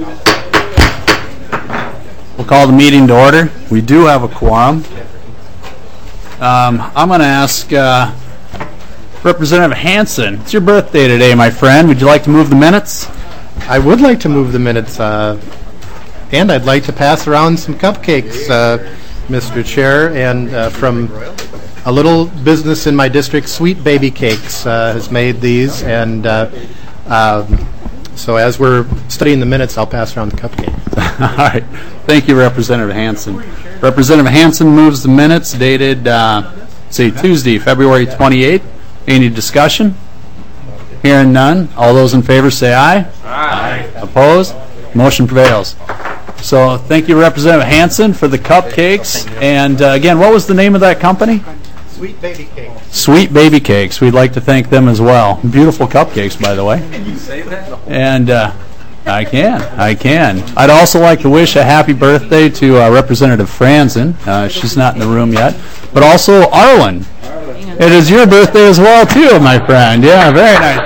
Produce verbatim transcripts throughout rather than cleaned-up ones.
We'll call the meeting to order. We do have a quorum. Um, I'm going to ask uh, Representative Hanson. It's your birthday today, my friend. Would you like to move the minutes? I would like to move the minutes, uh, and I'd like to pass around some cupcakes, uh, Mister Chair, and uh, from a little business in my district, Sweet Baby Cakes, uh, has made these, and uh, um, so as we're studying the minutes, I'll pass around the cupcakes. All right. Thank you, Representative Hanson. Representative Hanson moves the minutes dated, uh, say, Tuesday, February twenty-eighth. Any discussion? Hearing none. All those in favor say aye. Aye. Opposed? Motion prevails. So thank you, Representative Hanson, for the cupcakes. And uh, again, what was the name of that company? Sweet Baby Cakes. Sweet Baby Cakes. We'd like to thank them as well. Beautiful cupcakes, by the way. Can you say that? And uh, I can. I can. I'd also like to wish a happy birthday to uh, Representative Franzen. Uh, she's not in the room yet. But also Arlen. It is your birthday as well, too, my friend. Yeah, very nice.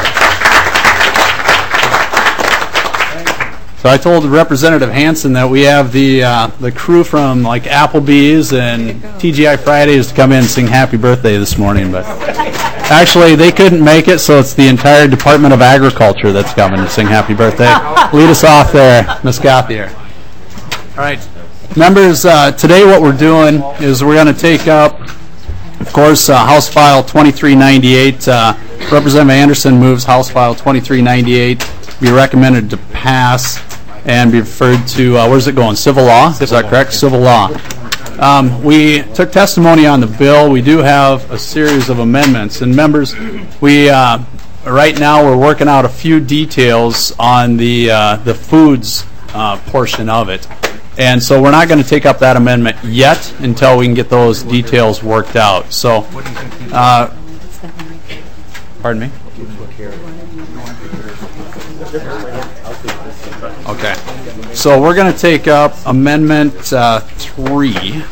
So I told Representative Hanson that we have the uh, the crew from like Applebee's and T G I Fridays to come in and sing happy birthday this morning, but actually they couldn't make it, so it's the entire Department of Agriculture that's coming to sing happy birthday. Lead us off there, Miz Gauthier. All right, members, uh, today what we're doing is we're going to take up, of course, uh, House File twenty-three ninety-eight. Uh, Representative Anderson moves House File twenty-three ninety-eight be recommended to pass and be referred to, uh, where's it going, civil law? Is that correct? Civil law. Um, we took testimony on the bill. We do have a series of amendments. And members, we uh, right now we're working out a few details on the, uh, the foods uh, portion of it. And so we're not going to take up that amendment yet until we can get those details worked out. So, uh, pardon me? Okay. So we're going to take up Amendment uh, three.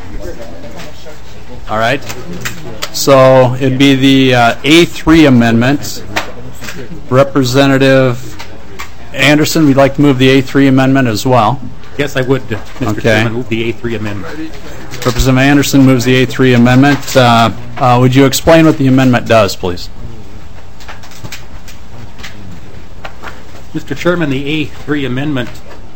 All right. So it'd be the uh, A three amendment. Representative Anderson, we'd like to move the A three amendment as well. Yes, I would, uh, Mister Okay. Chairman, move the A three amendment. Representative Anderson moves the A three amendment. Uh, uh, would you explain what the amendment does, please? Mister Chairman, the A three amendment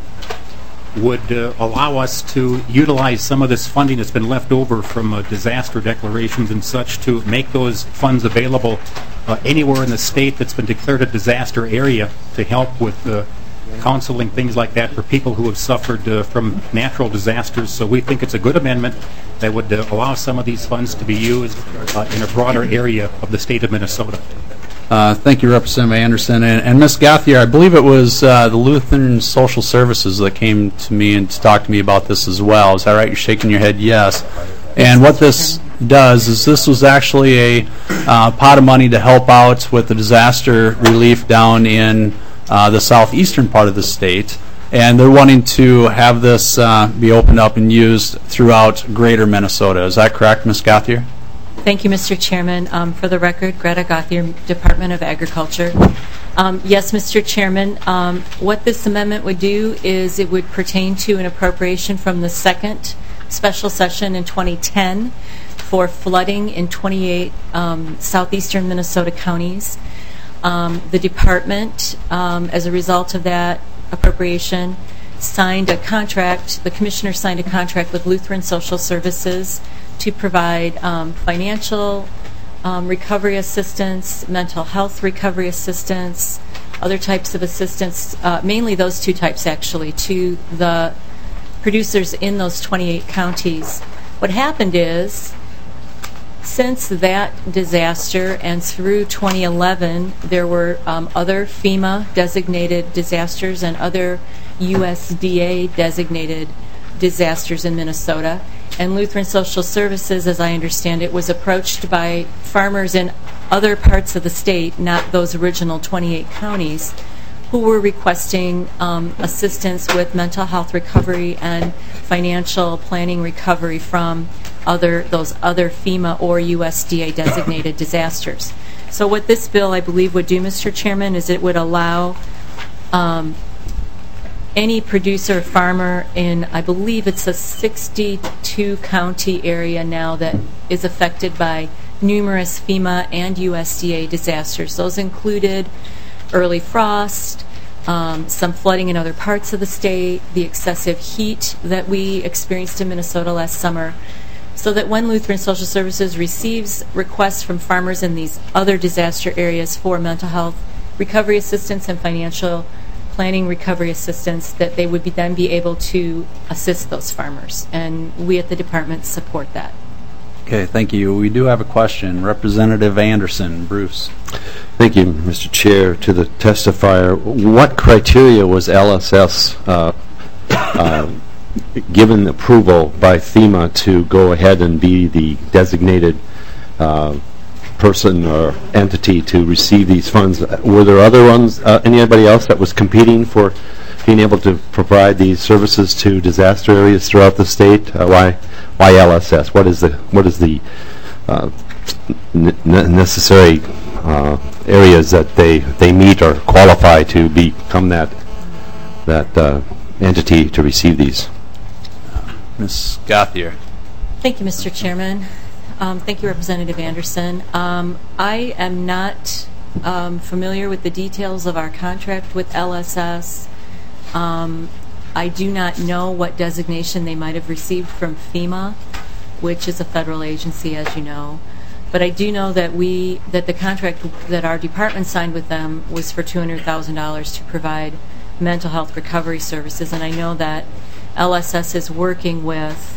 would uh, allow us to utilize some of this funding that's been left over from uh, disaster declarations and such to make those funds available uh, anywhere in the state that's been declared a disaster area to help with uh, counseling, things like that, for people who have suffered uh, from natural disasters. So we think it's a good amendment that would uh, allow some of these funds to be used uh, in a broader area of the state of Minnesota. Uh, thank you, Representative Anderson. And, and Miz Gauthier, I believe it was uh, the Lutheran Social Services that came to me and to talk to me about this as well. Is that right? You're shaking your head yes. And what this does is this was actually a uh, pot of money to help out with the disaster relief down in uh, the southeastern part of the state. And they're wanting to have this uh, be opened up and used throughout greater Minnesota. Is that correct, Miz Gauthier? Thank you, Mister Chairman. Um, for the record, Greta Gauthier, Department of Agriculture. Um, yes, Mister Chairman, um, what this amendment would do is it would pertain to an appropriation from the second special session in twenty ten for flooding in twenty-eight um, southeastern Minnesota counties. Um, the department, um, as a result of that appropriation, signed a contract, the commissioner signed a contract with Lutheran Social Services to provide um, financial um, recovery assistance, mental health recovery assistance, other types of assistance, uh, mainly those two types actually, to the producers in those twenty-eight counties. What happened is, since that disaster and through twenty eleven, there were um, other FEMA designated disasters and other U S D A designated disasters in Minnesota. And Lutheran Social Services, as I understand it, was approached by farmers in other parts of the state, not those original twenty-eight counties, who were requesting um, assistance with mental health recovery and financial planning recovery from other those other FEMA or U S D A designated disasters. So what this bill, I believe, would do, Mister Chairman, is it would allow um, any producer or farmer in, I believe it's a sixty-two county area now that is affected by numerous FEMA and U S D A disasters. Those included early frost, um, some flooding in other parts of the state, the excessive heat that we experienced in Minnesota last summer. So that when Lutheran Social Services receives requests from farmers in these other disaster areas for mental health recovery assistance and financial planning recovery assistance, that they would be then be able to assist those farmers. And we at the department support that. Okay, thank you. We do have a question. Representative Anderson, Bruce. Thank you, Mister Chair. To the testifier, what criteria was L S S uh, uh, given approval by FEMA to go ahead and be the designated uh, person or entity to receive these funds? Were there other ones, uh, anybody else that was competing for being able to provide these services to disaster areas throughout the state? Uh, why, why L S S? What is the what is the uh, n necessary uh, areas that they they meet or qualify to become that that uh, entity to receive these? Miz Gauthier. Thank you, Mister Chairman. Um, thank you, Representative Anderson. Um, I am not um, familiar with the details of our contract with L S S. Um, I do not know what designation they might have received from FEMA, which is a federal agency, as you know. But I do know that we that the contract that our department signed with them was for two hundred thousand dollars to provide mental health recovery services, and I know that L S S is working with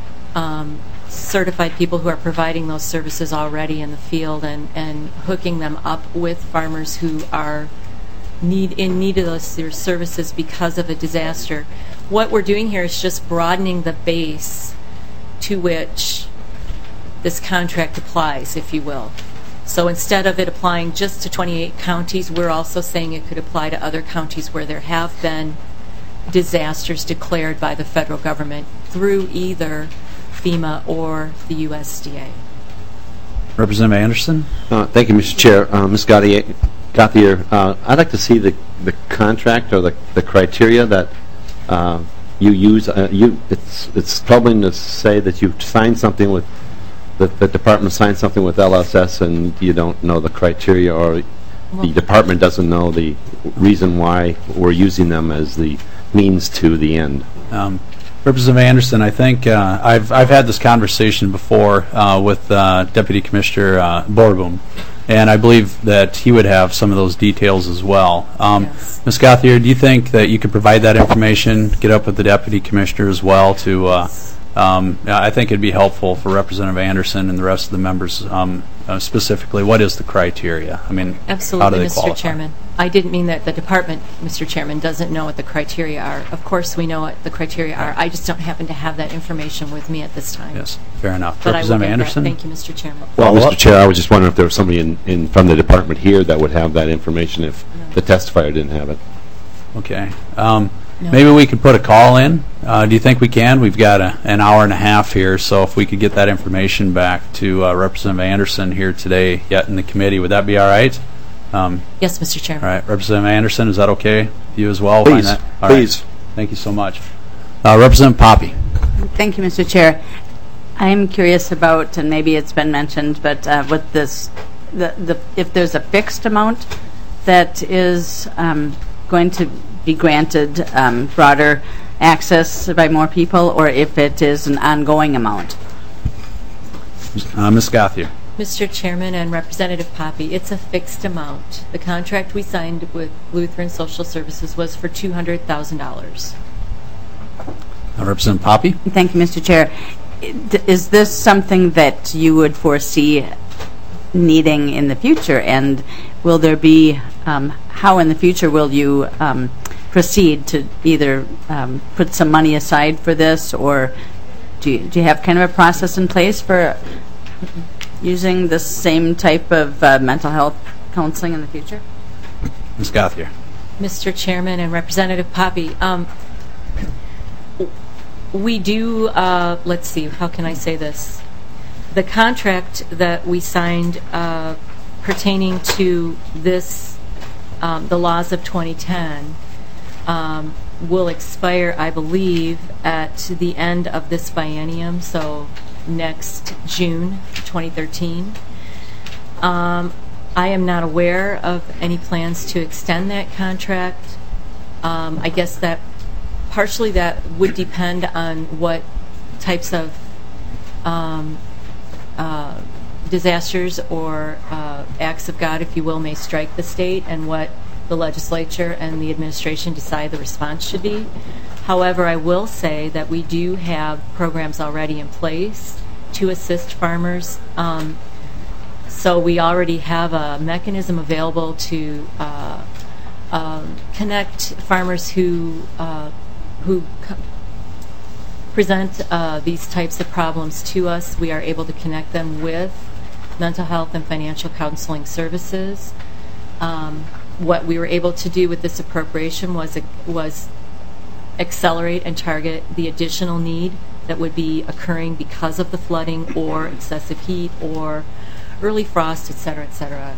um, certified people who are providing those services already in the field and, and hooking them up with farmers who are need in need of those their services because of a disaster. What we're doing here is just broadening the base to which this contract applies, if you will. So instead of it applying just to twenty-eight counties, we're also saying it could apply to other counties where there have been disasters declared by the federal government through either FEMA or the U S D A. Representative Anderson. Uh, thank you, Mister Chair. Uh, Miz Gauthier, Gauthier uh, I'd like to see the, the contract or the, the criteria that uh, you use. Uh, you, it's, it's troubling to say that you've signed something with, the, the department signed something with L S S and you don't know the criteria, or Well, the department doesn't know the reason why we're using them as the means to the end. Um, Representative Anderson, I think uh, I've I've had this conversation before uh, with uh, Deputy Commissioner uh, Borboom, and I believe that he would have some of those details as well. Um, Yes. Miz Gauthier, do you think that you could provide that information, get up with the Deputy Commissioner as well to, uh, um, I think it'd be helpful for Representative Anderson and the rest of the members, um, uh, specifically, what is the criteria? I mean, how do Absolutely, they Mister qualify? Chairman. I didn't mean that the department, Mister Chairman, doesn't know what the criteria are. Of course, we know what the criteria are. I just don't happen to have that information with me at this time. Yes, fair enough. But I will Representative get that. Anderson? Thank you, Mister Chairman. Well, Follow Mister up? Chair, I was just wondering if there was somebody in, in from the department here that would have that information if No. the testifier didn't have it. Okay. Um, No. Maybe we could put a call in. Uh, do you think we can? We've got a, an hour and a half here, so if we could get that information back to uh, Representative Anderson here today, yet in the committee, would that be all right? Um, Yes, Mister Chairman. all right, Representative Anderson, is that okay? You as well? Please, Find that? All right. please. Thank you so much. Uh, Representative Poppy. Thank you, Mister Chair. I'm curious about, and maybe it's been mentioned, but uh, with this, the, the, if there's a fixed amount that is um, going to be granted um, broader access by more people, or if it is an ongoing amount. Uh, Miz Gauthier. Mister Chairman and Representative Poppy, it's a fixed amount. The contract we signed with Lutheran Social Services was for two hundred thousand dollars. Uh, Representative Poppy. Thank you, Mister Chair. I- Is this something that you would foresee needing in the future, and will there be, um, how in the future will you um, proceed to either um, put some money aside for this, or do you, do you have kind of a process in place for using the same type of uh, mental health counseling in the future? Miz Gauthier. Mister Chairman and Representative Poppy, um, we do, uh, let's see, how can I say this? The contract that we signed uh, pertaining to this, um, the laws of twenty ten, um, will expire, I believe, at the end of this biennium, so next June twenty thirteen. Um, I am not aware of any plans to extend that contract. Um, I guess that partially that would depend on what types of um, uh, disasters or uh, acts of God, if you will, may strike the state, and what the legislature and the administration decide the response should be. However, I will say that we do have programs already in place to assist farmers. Um, so we already have a mechanism available to uh, um, connect farmers who uh, who co- present uh, these types of problems to us. We are able to connect them with mental health and financial counseling services. Um, what we were able to do with this appropriation was was accelerate and target the additional need that would be occurring because of the flooding or excessive heat or early frost, et cetera, et cetera.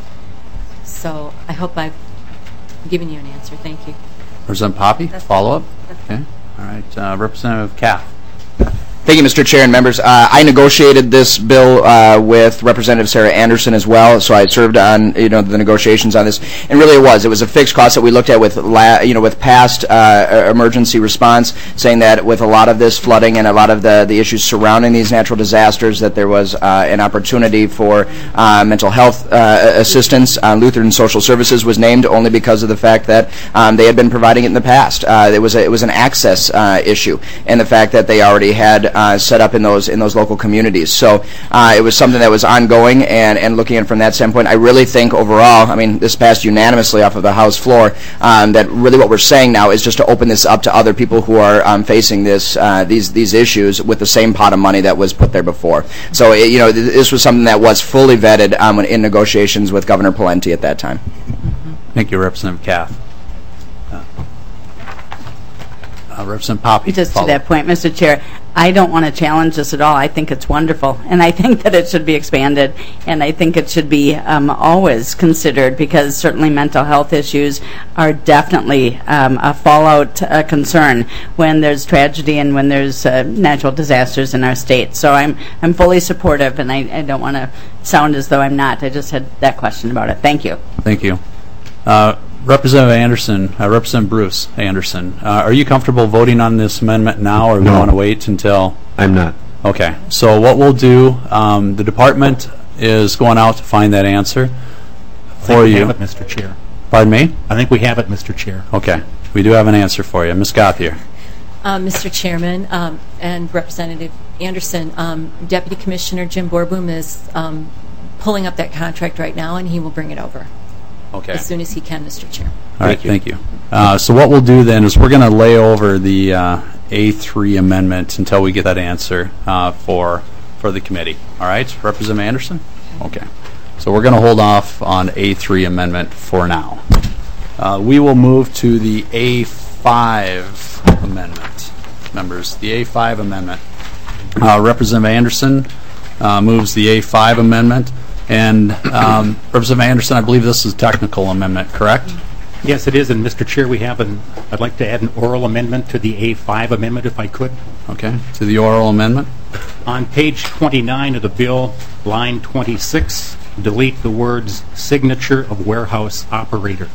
So I hope I've given you an answer. Thank you. Representative Poppy, follow-up? Okay. All right. Uh, Representative Kath. Thank you, Mister Chair and members. Uh, I negotiated this bill uh, with Representative Sarah Anderson as well, so I served on you know the negotiations on this. And really, it was it was a fixed cost that we looked at with la- you know with past uh, emergency response, saying that with a lot of this flooding and a lot of the the issues surrounding these natural disasters, that there was uh, an opportunity for uh, mental health uh, assistance. Uh, Lutheran Social Services was named only because of the fact that um, they had been providing it in the past. Uh, it was a, it was an access uh, issue, and the fact that they already had Uh, set up in those in those local communities. So uh, it was something that was ongoing, and, and looking at it from that standpoint, I really think overall, I mean, this passed unanimously off of the House floor, um, that really what we're saying now is just to open this up to other people who are um, facing this uh, these these issues with the same pot of money that was put there before. So it, you know, th- this was something that was fully vetted um, in negotiations with Governor Pawlenty at that time. Thank you, Representative Kath. Uh, uh, Representative Poppy. Just to follow. that point, Mister Chair, I don't want to challenge this at all. I think it's wonderful, and I think that it should be expanded, and I think it should be um, always considered, because certainly mental health issues are definitely um, a fallout uh, concern when there's tragedy and when there's uh, natural disasters in our state. So I'm I'm fully supportive, and I, I don't want to sound as though I'm not. I just had that question about it. Thank you. Thank you. Uh, Representative Anderson, uh, Representative Bruce Anderson, uh, are you comfortable voting on this amendment now, or do No. we want to wait until? I'm not. Okay. So what we'll do, um, the department is going out to find that answer I for think we you. have it, Mister Chair. Pardon me? I think we have it, Mister Chair. Okay. We do have an answer for you. Miz Gauthier. Um, Mister Chairman um, and Representative Anderson, um, Deputy Commissioner Jim Borboom is um, pulling up that contract right now, and he will bring it over Okay. as soon as he can, Mister Chair. All right, Thank thank you. Uh, so what we'll do then is we're going to lay over the uh, A three amendment until we get that answer uh, for for the committee. All right, Representative Anderson? Okay. So we're going to hold off on A three amendment for now. Uh, we will move to the A five amendment. Members, the A five amendment. Uh, Representative Anderson uh, moves the A five amendment. And um, Representative Anderson, I believe this is a technical amendment, correct? Yes, it is, and Mister Chair, we have an, I'd like to add an oral amendment to the A five amendment, if I could. Okay, to the oral amendment. On page twenty-nine of the bill, line twenty-six, delete the words "signature of warehouse operator."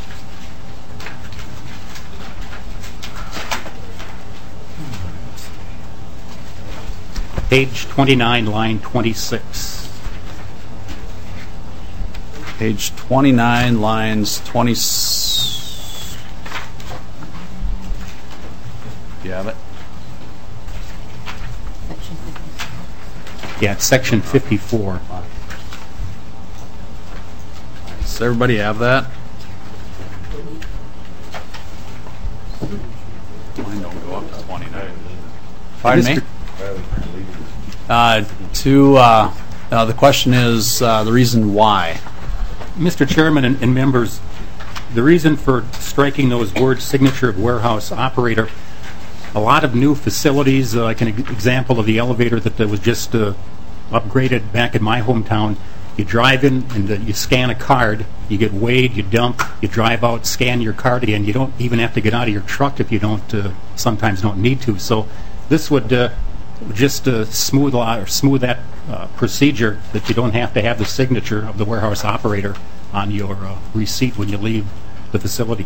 Page twenty-nine, line twenty-six. Page twenty-nine, lines twenty. Do you have it? Yeah, it's section fifty-four. Does everybody have that? Mine don't go up to twenty-nine. Pardon me? Mister Uh, to, uh, uh, the question is uh, the reason why. Mister Chairman and, and members, the reason for striking those words, signature of warehouse operator, a lot of new facilities, uh, like an e- example of the elevator that, that was just uh, upgraded back in my hometown, You drive in and uh, you scan a card, you get weighed, you dump, you drive out, scan your card again. You don't even have to get out of your truck if you don't, uh, sometimes don't need to. So this would uh, just uh, smooth, out, or smooth that uh, procedure, that you don't have to have the signature of the warehouse operator on your uh, receipt when you leave the facility.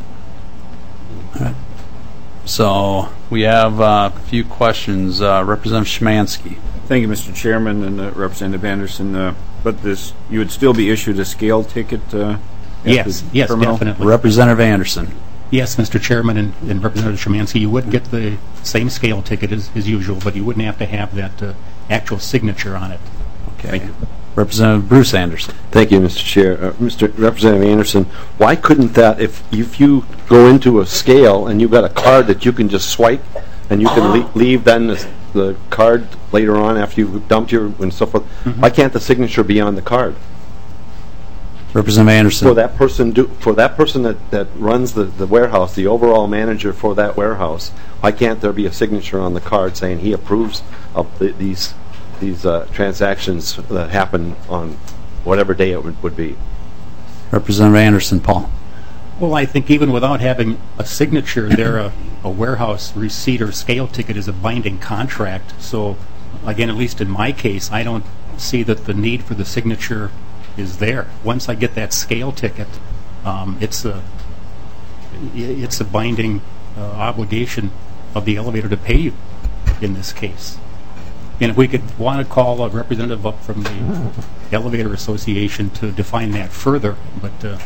So we have uh, a few questions. Uh, Representative Szymanski. Thank you, Mister Chairman, and uh, Representative Anderson. Uh, but this, you would still be issued a scale ticket uh, at Yes, the yes, terminal? definitely. Representative Anderson. Yes, Mister Chairman and, and Representative Szymanski, you would get the same scale ticket as, as usual, but you wouldn't have to have that uh, actual signature on it. Okay. Thank you. Representative Bruce Anderson. Thank you, Mister Chair. Uh, Mister Representative Anderson, why couldn't that, if if you go into a scale and you've got a card that you can just swipe and you can le- leave then the, the card later on after you've dumped your and so forth, Mm-hmm. why can't the signature be on the card? Representative Anderson. For that person do for that person that, that runs the, the warehouse, the overall manager for that warehouse, why can't there be a signature on the card saying he approves of the, these these uh, transactions that happen on whatever day it would, would be? Representative Anderson, Paul. Well, I think even without having a signature there, a, a warehouse receipt or scale ticket is a binding contract. So, again, at least in my case, I don't see that the need for the signature is there. Once I get that scale ticket, um, it's a it's a binding uh, obligation of the elevator to pay you in this case. And if we could want to call a representative up from the Elevator Association to define that further, but uh,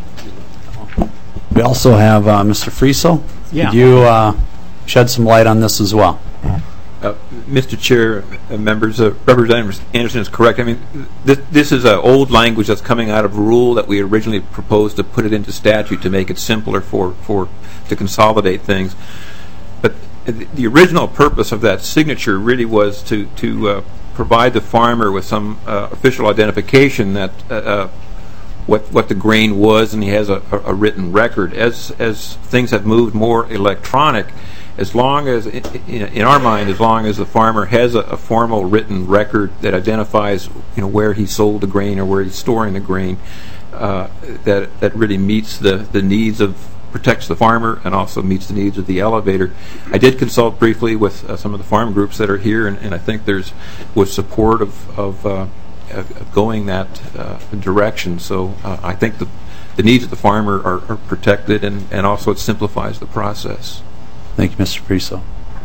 We also have uh, Mister Friesel. Yeah. Could you uh, shed some light on this as well? Uh, Mister Chair, uh, members, uh, Representative Anderson is correct. I mean, this, this is uh, old language that's coming out of rule that we originally proposed to put it into statute to make it simpler for, for to consolidate things. But the original purpose of that signature really was to to uh, provide the farmer with some uh, official identification that uh, uh, what what the grain was, and he has a, a written record. As as things have moved more electronic, as long as in, in our mind, as long as the farmer has a, a formal written record that identifies, you know, where he sold the grain or where he's storing the grain, uh, that that really meets the the needs of. Protects the farmer and also meets the needs of the elevator. I did consult briefly with uh, some of the farm groups that are here, and, and I think there's was support of, of, uh, of going that uh, direction. So uh, I think the, the needs of the farmer are, are protected, and, and also it simplifies the process. Thank you, Mister Friesel.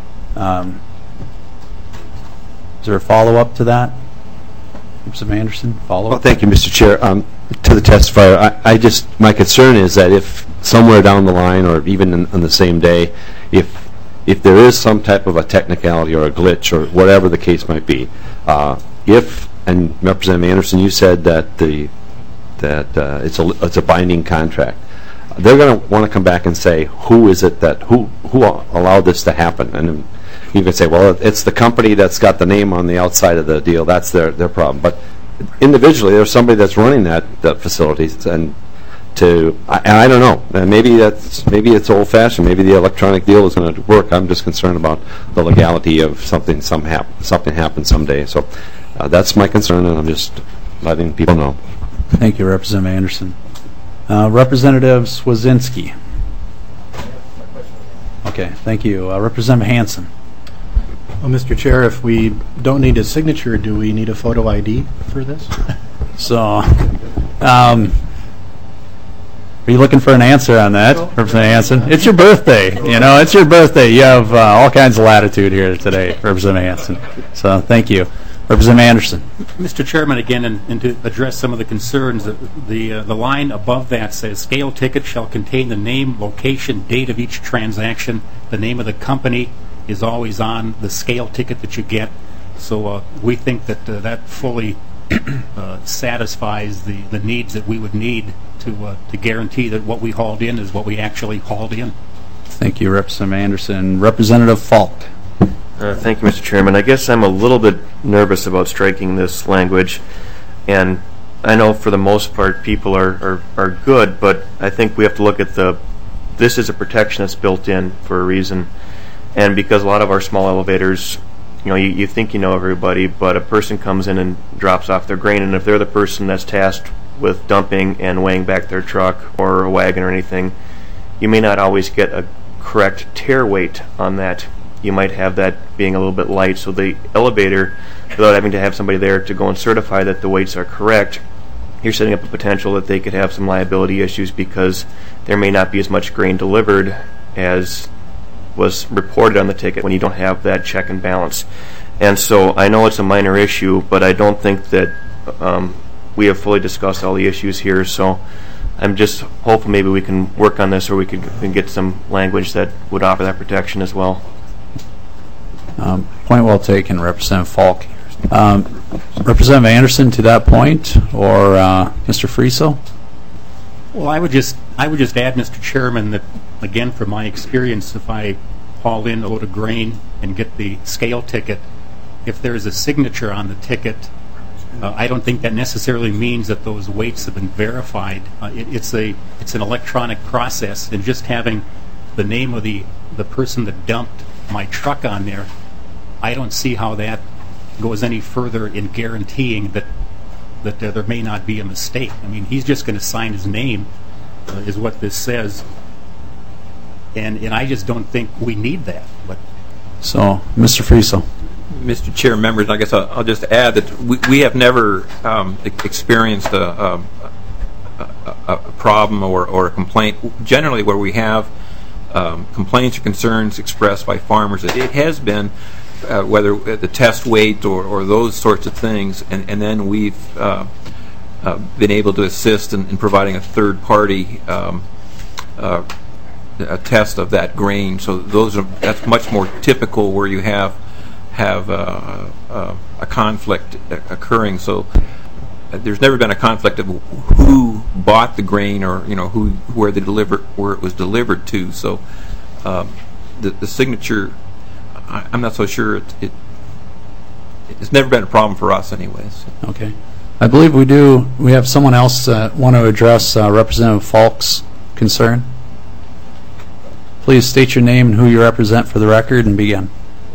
Um, is there a follow-up to that? Representative Anderson, follow-up? Well, thank you, Mister Chair. Um, to the testifier, I, I just, my concern is that if somewhere down the line, or even in, on the same day, if if there is some type of a technicality or a glitch or whatever the case might be, uh, if, and Representative Anderson, you said that the that uh, it's a it's a binding contract, they're going to want to come back and say, who is it that who who allowed this to happen? And you can say, well, it's the company that's got the name on the outside of the deal. That's their their problem. But individually, there's somebody that's running that that facility, and to I, and I don't know. And maybe that's maybe it's old-fashioned. Maybe the electronic deal is going to work. I'm just concerned about the legality of something some hap- something happen someday. So uh, that's my concern, and I'm just letting people know. Thank you, Representative Anderson. Uh, Representative Swazinski. Okay, thank you. Uh, Representative Hansen. Well, Mister Chair, if we don't need a signature, do we need a photo I D for this? So, um, are you looking for an answer on that, Representative Hansen? It's your birthday, you know, it's your birthday. You have uh, all kinds of latitude here today, Representative Hansen. So, thank you. Representative Anderson. Mister Chairman, again, and, and to address some of the concerns, the the, uh, the line above that says, scale ticket shall contain the name, location, date of each transaction. The name of the company is always on the scale ticket that you get. So uh, we think that uh, that fully uh, satisfies the, the needs that we would need to uh, to guarantee that what we hauled in is what we actually hauled in. Thank you, Representative Anderson. Representative Falk. Uh, thank you, Mister Chairman. I guess I'm a little bit nervous about striking this language, and I know for the most part people are, are, are good, but I think we have to look at the, this is a protection that's built in for a reason, and because a lot of our small elevators you know, you, you think you know everybody, but a person comes in and drops off their grain, and if they're the person that's tasked with dumping and weighing back their truck or a wagon or anything, you may not always get a correct tare weight on that. You might have that being a little bit light, so the elevator, without having to have somebody there to go and certify that the weights are correct, you're setting up a potential that they could have some liability issues because there may not be as much grain delivered as was reported on the ticket when you don't have that check and balance. And so I know it's a minor issue, but I don't think that um, we have fully discussed all the issues here, so I'm just hopeful maybe we can work on this, or we could, we can get some language that would offer that protection as well. Um, point well taken, Representative Falk. Um, Representative Anderson, to that point, or uh, Mister Friso? Well, I would just I would just add, Mister Chairman, that again, from my experience, if I haul in a load of grain and get the scale ticket, if there's a signature on the ticket, uh, I don't think that necessarily means that those weights have been verified. Uh, it, it's a it's an electronic process, and just having the name of the the person that dumped my truck on there, I don't see how that goes any further in guaranteeing that that uh, there may not be a mistake. I mean, he's just going to sign his name, uh, is what this says, and and I just don't think we need that. But so, Mister Friso. Mister Chair, members, I guess I'll, I'll just add that we, we have never um, experienced a, a, a, a problem or, or a complaint. Generally, where we have um, complaints or concerns expressed by farmers, it, it has been Uh, whether the test weight or, or those sorts of things, and, and then we've uh, uh, been able to assist in, in providing a third-party um, uh, a test of that grain. So those are that's much more typical where you have have uh, uh, a conflict occurring. So uh, there's never been a conflict of who bought the grain or you know who where the deliver where it was delivered to. So um, the the signature. I'm not so sure it, it it's never been a problem for us anyways. Okay. I believe we do we have someone else uh, want to address uh, Representative Falk's concern. Please state your name and who you represent for the record and begin.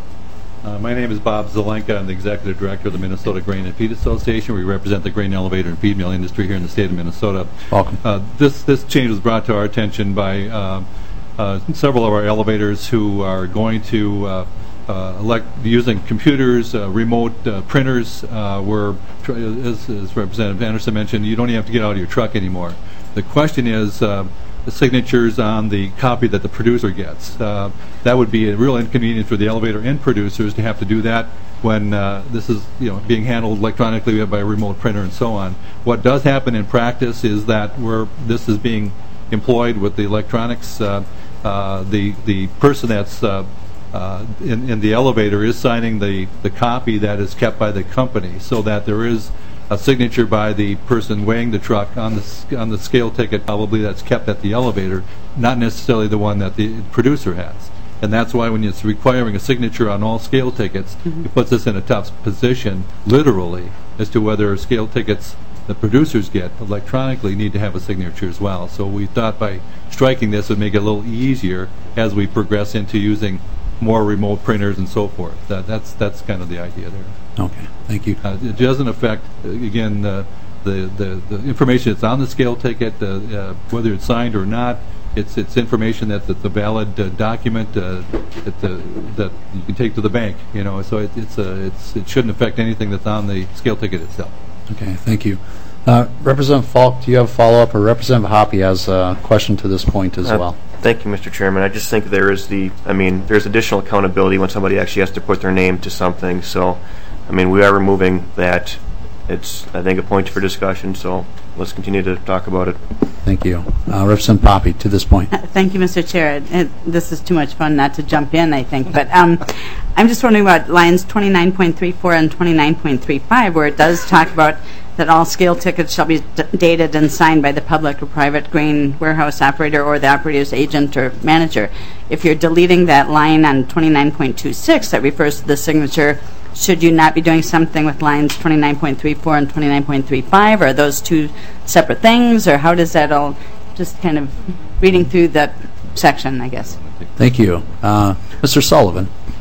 Uh, my name is Bob Zelenka. I'm the Executive Director of the Minnesota Grain and Feed Association. We represent the grain elevator and feed mill industry here in the state of Minnesota. Welcome. Uh, this, this change was brought to our attention by uh, uh, several of our elevators who are going to uh, Uh, elect using computers, uh, remote uh, printers, uh, where, tr as, as Representative Anderson mentioned, you don't even have to get out of your truck anymore. The question is uh, the signatures on the copy that the producer gets. Uh, that would be a real inconvenience for the elevator and producers to have to do that when uh, this is you know being handled electronically by a remote printer and so on. What does happen in practice is that where this is being employed with the electronics, uh, uh, the the person that's uh, Uh, in, in the elevator is signing the, the copy that is kept by the company, so that there is a signature by the person weighing the truck on the on the scale ticket, probably that's kept at the elevator, not necessarily the one that the producer has. And that's why when it's requiring a signature on all scale tickets, mm-hmm. it puts us in a tough position, literally, as to whether scale tickets the producers get electronically need to have a signature as well. So we thought by striking this would make it a little easier as we progress into using more remote printers and so forth. That, that's that's kind of the idea there. Okay, thank you. Uh, it doesn't affect, uh, again, uh, the, the the information that's on the scale ticket, uh, uh, whether it's signed or not. It's it's information that that's a valid uh, document uh, that the, that you can take to the bank. You know, so it, it's a it's it shouldn't affect anything that's on the scale ticket itself. Okay, thank you. Uh, Representative Falk, do you have a follow-up, or Representative Hoppe has a question to this point as uh, well? Thank you, Mister Chairman. I just think there is the, I mean, there's additional accountability when somebody actually has to put their name to something. So, I mean, we are removing that. It's, I think, a point for discussion, so let's continue to talk about it. Thank you. Uh, Representative Hoppe, to this point. Uh, thank you, Mister Chair. It, this is too much fun not to jump in, I think. But um, I'm just wondering about lines twenty-nine point three four and twenty-nine point three five, where it does talk about that all scale tickets shall be d dated and signed by the public or private grain warehouse operator or the operator's agent or manager. If you're deleting that line on twenty-nine point two six that refers to the signature, should you not be doing something with lines twenty-nine point three four and twenty-nine point three five? Are those two separate things, or how does that all, just kind of reading through that section, I guess? Thank you. Uh, Mister Sullivan.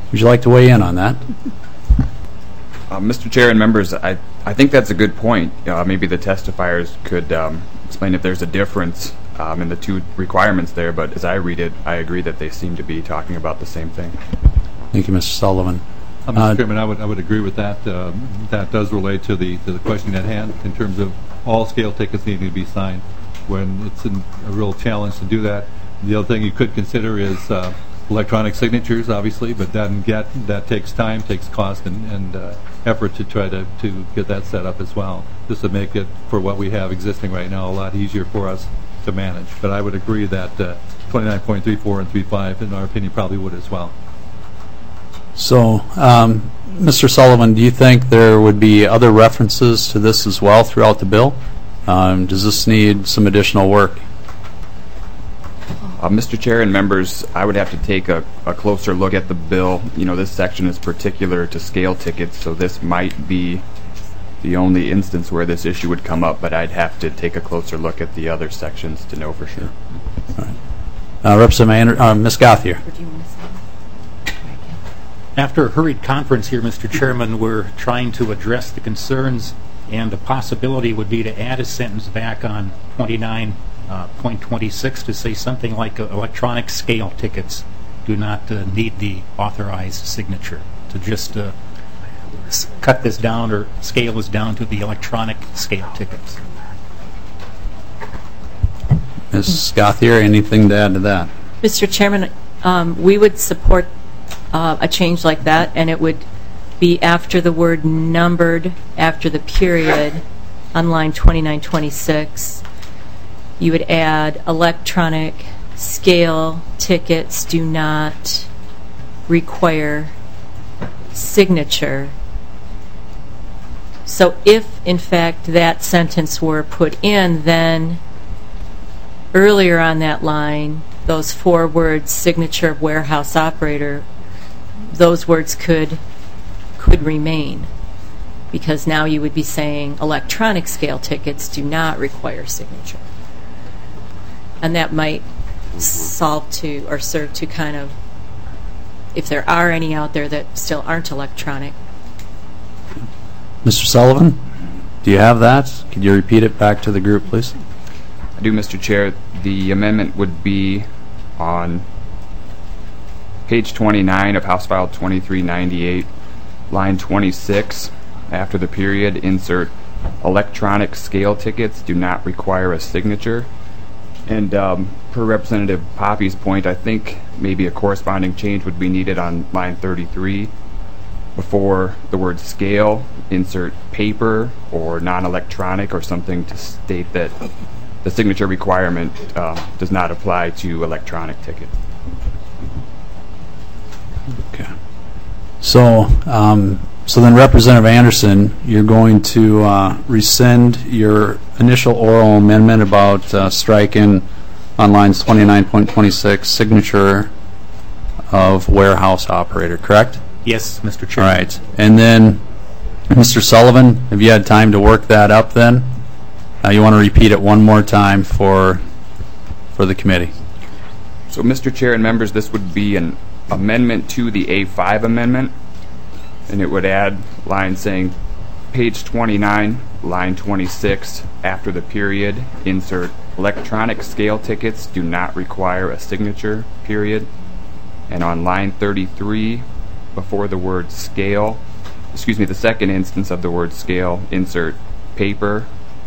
Would you like to weigh in on that? Uh, Mister Chair and members, I, I think that's a good point. Uh, maybe the testifiers could um, explain if there's a difference um, in the two requirements there, but as I read it, I agree that they seem to be talking about the same thing. Thank you, Mister Sullivan. Uh, Mister Chairman, I would I would agree with that. Uh, that does relate to the to the question at hand in terms of all scale tickets needing to be signed. When it's an, a real challenge to do that. The other thing you could consider is uh, electronic signatures, obviously, but that get that takes time, takes cost, and, and uh, effort to try to to get that set up as well. This would make it, for what we have existing right now, a lot easier for us to manage. But I would agree that uh, twenty-nine point three four and three point five, in our opinion, probably would as well. So, um, Mister Sullivan, do you think there would be other references to this as well throughout the bill? Um, does this need some additional work? Uh, Mister Chair and members, I would have to take a, a closer look at the bill. You know, this section is particular to scale tickets, so this might be the only instance where this issue would come up, but I'd have to take a closer look at the other sections to know for sure. All right. Uh, Representative uh, Miz Gauthier. After a hurried conference here, Mister Chairman, we're trying to address the concerns, and the possibility would be to add a sentence back on twenty-nine point twenty-six to say something like uh, electronic scale tickets do not uh, need the authorized signature, to just uh, s- cut this down or scale this down to the electronic scale tickets. Miz Gauthier, anything to add to that? Mister Chairman, um, we would support uh, a change like that, and it would be after the word numbered, after the period, on line twenty-nine twenty-six. You would add electronic scale tickets do not require signature. So if, in fact, that sentence were put in, then earlier on that line, those four words, signature of warehouse operator, those words could could remain, because now you would be saying electronic scale tickets do not require signature. And that might solve to, or serve to kind of, if there are any out there that still aren't electronic. Mister Sullivan, do you have that? Could you repeat it back to the group, please? I do, Mister Chair. The amendment would be on page twenty-nine of House File twenty-three ninety-eight, line twenty-six, after the period, insert electronic scale tickets do not require a signature. And um, per Representative Poppy's point, I think maybe a corresponding change would be needed on line thirty-three. Before the word scale, insert paper or non-electronic or something to state that the signature requirement uh, does not apply to electronic tickets. Okay. So, um, so then, Representative Anderson, you're going to uh, rescind your initial oral amendment about uh, striking on lines twenty-nine point twenty-six signature of warehouse operator, correct? Yes, Mister All Chairman. right. And then, Mister Sullivan, have you had time to work that up then? Uh, you want to repeat it one more time for for the committee? So, Mister Chair and members, this would be an amendment to the A five amendment, and it would add line saying page twenty-nine, line twenty-six, after the period, insert electronic scale tickets do not require a signature, period. And on line thirty-three, before the word scale, excuse me, the second instance of the word scale, insert paper.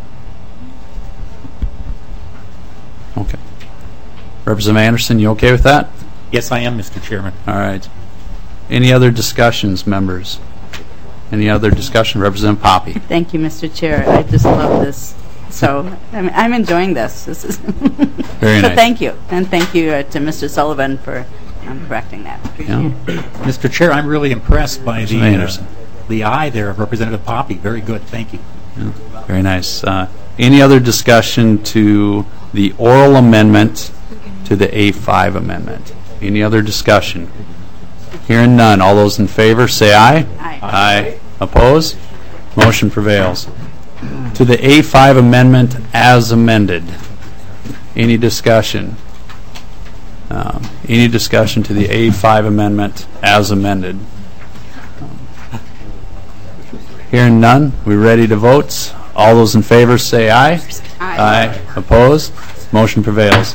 Okay. Representative Anderson, you okay with that? Yes, I am, Mister Chairman. All right. Any other discussions, members? Any other discussion? Representative Poppy. Thank you, Mister Chair. I just love this. So I'm, I'm enjoying this. This is Very so nice. thank you. And thank you uh, to Mister Sullivan for um, correcting that. Yeah. Mister Chair, I'm really impressed by the Representative Anderson. uh, the eye there of Representative Poppy. Very good. Thank you. Yeah. Very nice. Uh, any other discussion to the oral amendment to the A five amendment? Any other discussion? Hearing none. All those in favor say aye. Aye. Aye. Opposed? Motion prevails. To the A five amendment as amended. Any discussion? Um, Any discussion to the A five amendment as amended? Hearing none, we ready to vote? All those in favor say aye. Aye. Aye. Opposed? Motion prevails.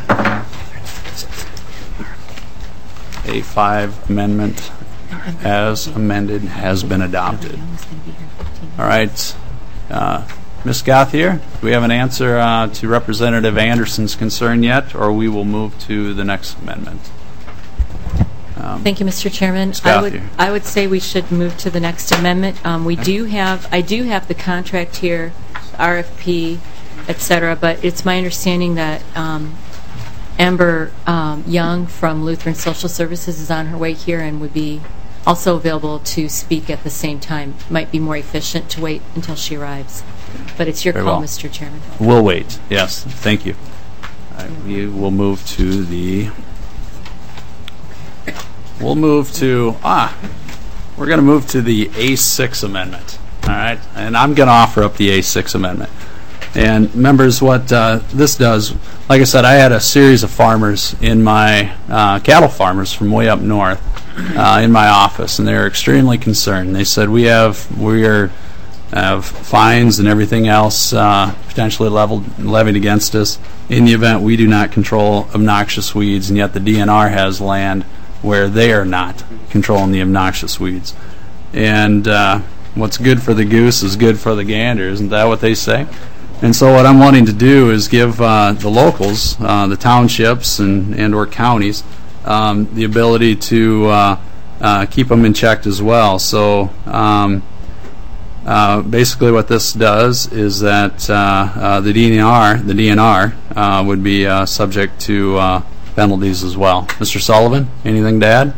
A five amendment as amended has been adopted. All right. Uh, Miz Gauthier, do we have an answer uh, to Representative Anderson's concern yet, or we will move to the next amendment? Um, Thank you, Mister Chairman. Miz I would, Gauthier. I would say we should move to the next amendment. Um, we do have, I do have the contract here, R F P, et cetera, but it's my understanding that um, Amber um, Young from Lutheran Social Services is on her way here and would be also available to speak at the same time. Might be more efficient to wait until she arrives. But it's your Very call, well. Mister Chairman. We'll wait. Yes, thank you. All right, we will move to the. We'll move to ah. We're going to move to the A six amendment. All right, and I'm going to offer up the A six amendment. And members, what uh, this does, like I said, I had a series of farmers in my uh, cattle farmers from way up north uh, in my office, and they were extremely concerned. They said we have we are. have fines and everything else uh, potentially leveled, levied against us in the event we do not control obnoxious weeds, and yet the D N R has land where they are not controlling the obnoxious weeds. And uh, what's good for the goose is good for the gander, isn't that what they say? And so what I'm wanting to do is give uh, the locals, uh, the townships and, and or counties, um, the ability to uh, uh, keep them in check as well. So um, Uh, basically, what this does is that uh, uh, the D N R, the D N R, uh, would be uh, subject to uh, penalties as well. Mister Sullivan, anything to add?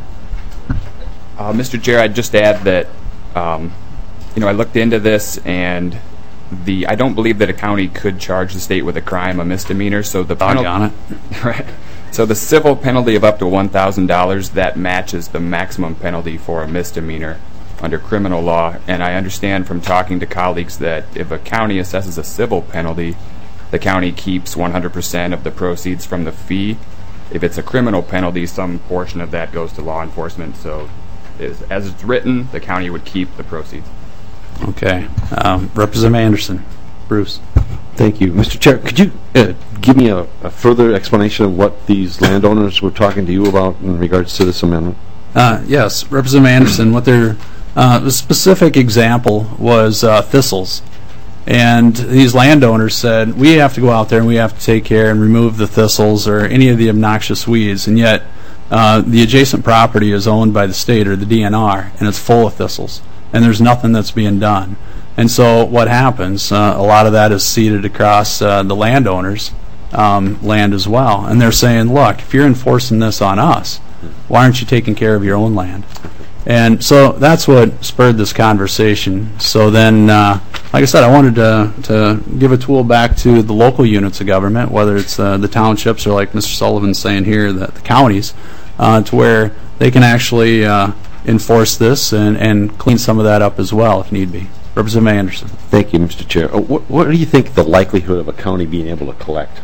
Uh, Mister Chair, I'd just add that um, you know I looked into this, and the I don't believe that a county could charge the state with a crime, a misdemeanor. So the Doggone it. Right. So the civil penalty of up to one thousand dollars that matches the maximum penalty for a misdemeanor under criminal law, and I understand from talking to colleagues that if a county assesses a civil penalty, the county keeps one hundred percent of the proceeds from the fee. If it's a criminal penalty, some portion of that goes to law enforcement. So as, as it's written, the county would keep the proceeds. Okay. Um, Representative Anderson. Bruce. Thank you. Mister Chair, could you uh, give me a, a further explanation of what these landowners were talking to you about in regards to this amendment? Uh, yes, Representative Anderson, what they're Uh, the specific example was uh, thistles. And these landowners said, we have to go out there and we have to take care and remove the thistles or any of the obnoxious weeds. And yet, uh, the adjacent property is owned by the state or the D N R, and it's full of thistles. And there's nothing that's being done. And so what happens, uh, a lot of that is seeded across uh, the landowners' um, land as well. And they're saying, look, if you're enforcing this on us, why aren't you taking care of your own land? And so that's what spurred this conversation. So then, uh, like I said, I wanted to, to give a tool back to the local units of government, whether it's uh, the townships or like Mister Sullivan's saying here, the, the counties, uh, to where they can actually uh, enforce this and, and clean some of that up as well if need be. Representative Anderson. Thank you, Mister Chair. Uh, what, what do you think the likelihood of a county being able to collect?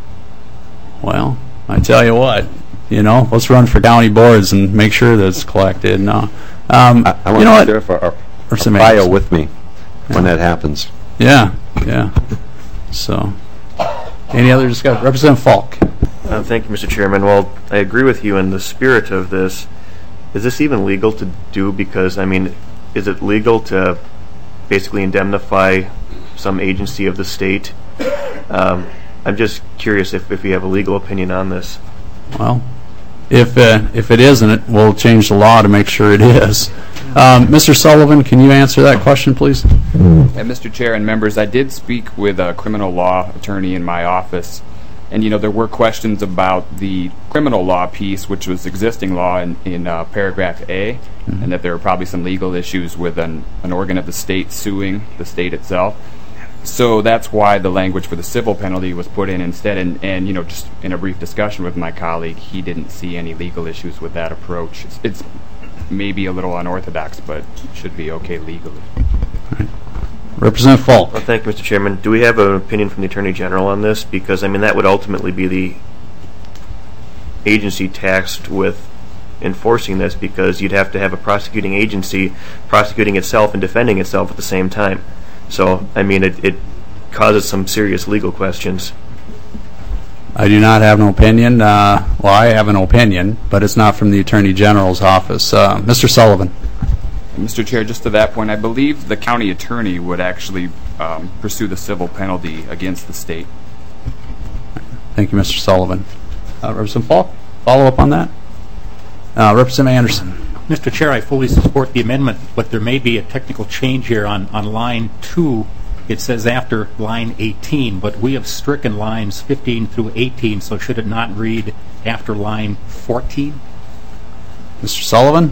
Well, I tell you what, you know, let's run for county boards and make sure that it's collected. No. Um, I, I want you know to share for our, Or our some bio eggs. with me when that happens. Yeah, yeah. So, any other discussion? Representative Falk. Uh, thank you, Mister Chairman. Well, I agree with you in the spirit of this. Is this even legal to do? Because, I mean, is it legal to basically indemnify some agency of the state? Um, I'm just curious if, if you have a legal opinion on this. Well, if uh, if it isn't, we'll change the law to make sure it is. Um, Mister Sullivan, can you answer that question, please? And Mister Chair and members, I did speak with a criminal law attorney in my office, and you know there were questions about the criminal law piece, which was existing law in, in uh, paragraph A, mm-hmm. and that there were probably some legal issues with an, an organ of the state suing the state itself. So that's why the language for the civil penalty was put in instead. And, and you know, just in a brief discussion with my colleague, he didn't see any legal issues with that approach. It's, it's maybe a little unorthodox, but should be okay legally. Right. Representative Falk. Well, thank you, Mister Chairman. Do we have an opinion from the Attorney General on this? Because, I mean, that would ultimately be the agency tasked with enforcing this, because you'd have to have a prosecuting agency prosecuting itself and defending itself at the same time. So, I mean, it, it causes some serious legal questions. I do not have an opinion. Uh, well, I have an opinion, but it's not from the Attorney General's office. Uh, Mister Sullivan. Mister Chair, just to that point, I believe the county attorney would actually um, pursue the civil penalty against the state. Thank you, Mister Sullivan. Uh, Representative Falk, follow up on that? Uh, Representative Anderson. Mister Chair, I fully support the amendment, but there may be a technical change here on, on line two. It says after line eighteen, but we have stricken lines fifteen through eighteen, so should it not read after line fourteen? Mister Sullivan?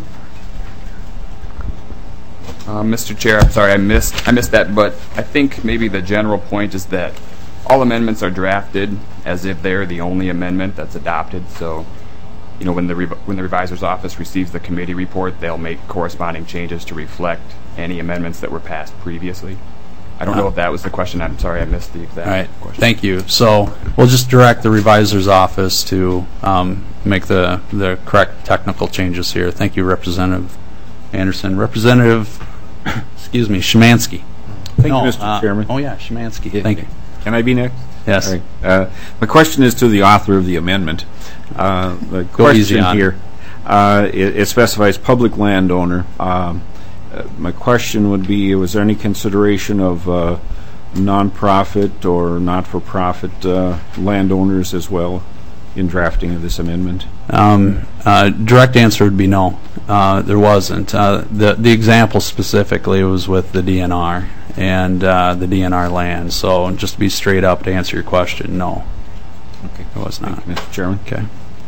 Uh, Mister Chair, I'm sorry, I missed I missed that, but I think maybe the general point is that all amendments are drafted as if they're the only amendment that's adopted. So, you know, when the rev when the revisor's office receives the committee report, they'll make corresponding changes to reflect any amendments that were passed previously. I don't know if that was the question. I'm sorry, I missed the exact All right. question. Thank you. So we'll just direct the revisor's office to um, make the the correct technical changes here. Thank you, Representative Anderson. Representative, excuse me, Szymanski. Thank no, you, Mister uh, Chairman. Oh yeah, Szymanski. Thank you. Can I be next? Yes. All right. Uh, my question is to the author of the amendment. Uh, the Go easy question on. here, uh, it, it specifies public landowner. Um, uh, my question would be, was there any consideration of uh, non-profit or not-for-profit uh, landowners as well in drafting of this amendment? Um, uh, direct answer would be no. Uh, there wasn't. Uh, the the example specifically was with the D N R and uh, the D N R land. So just to be straight up to answer your question, no. Okay. It was not. Thank you, Mister Chairman. Okay.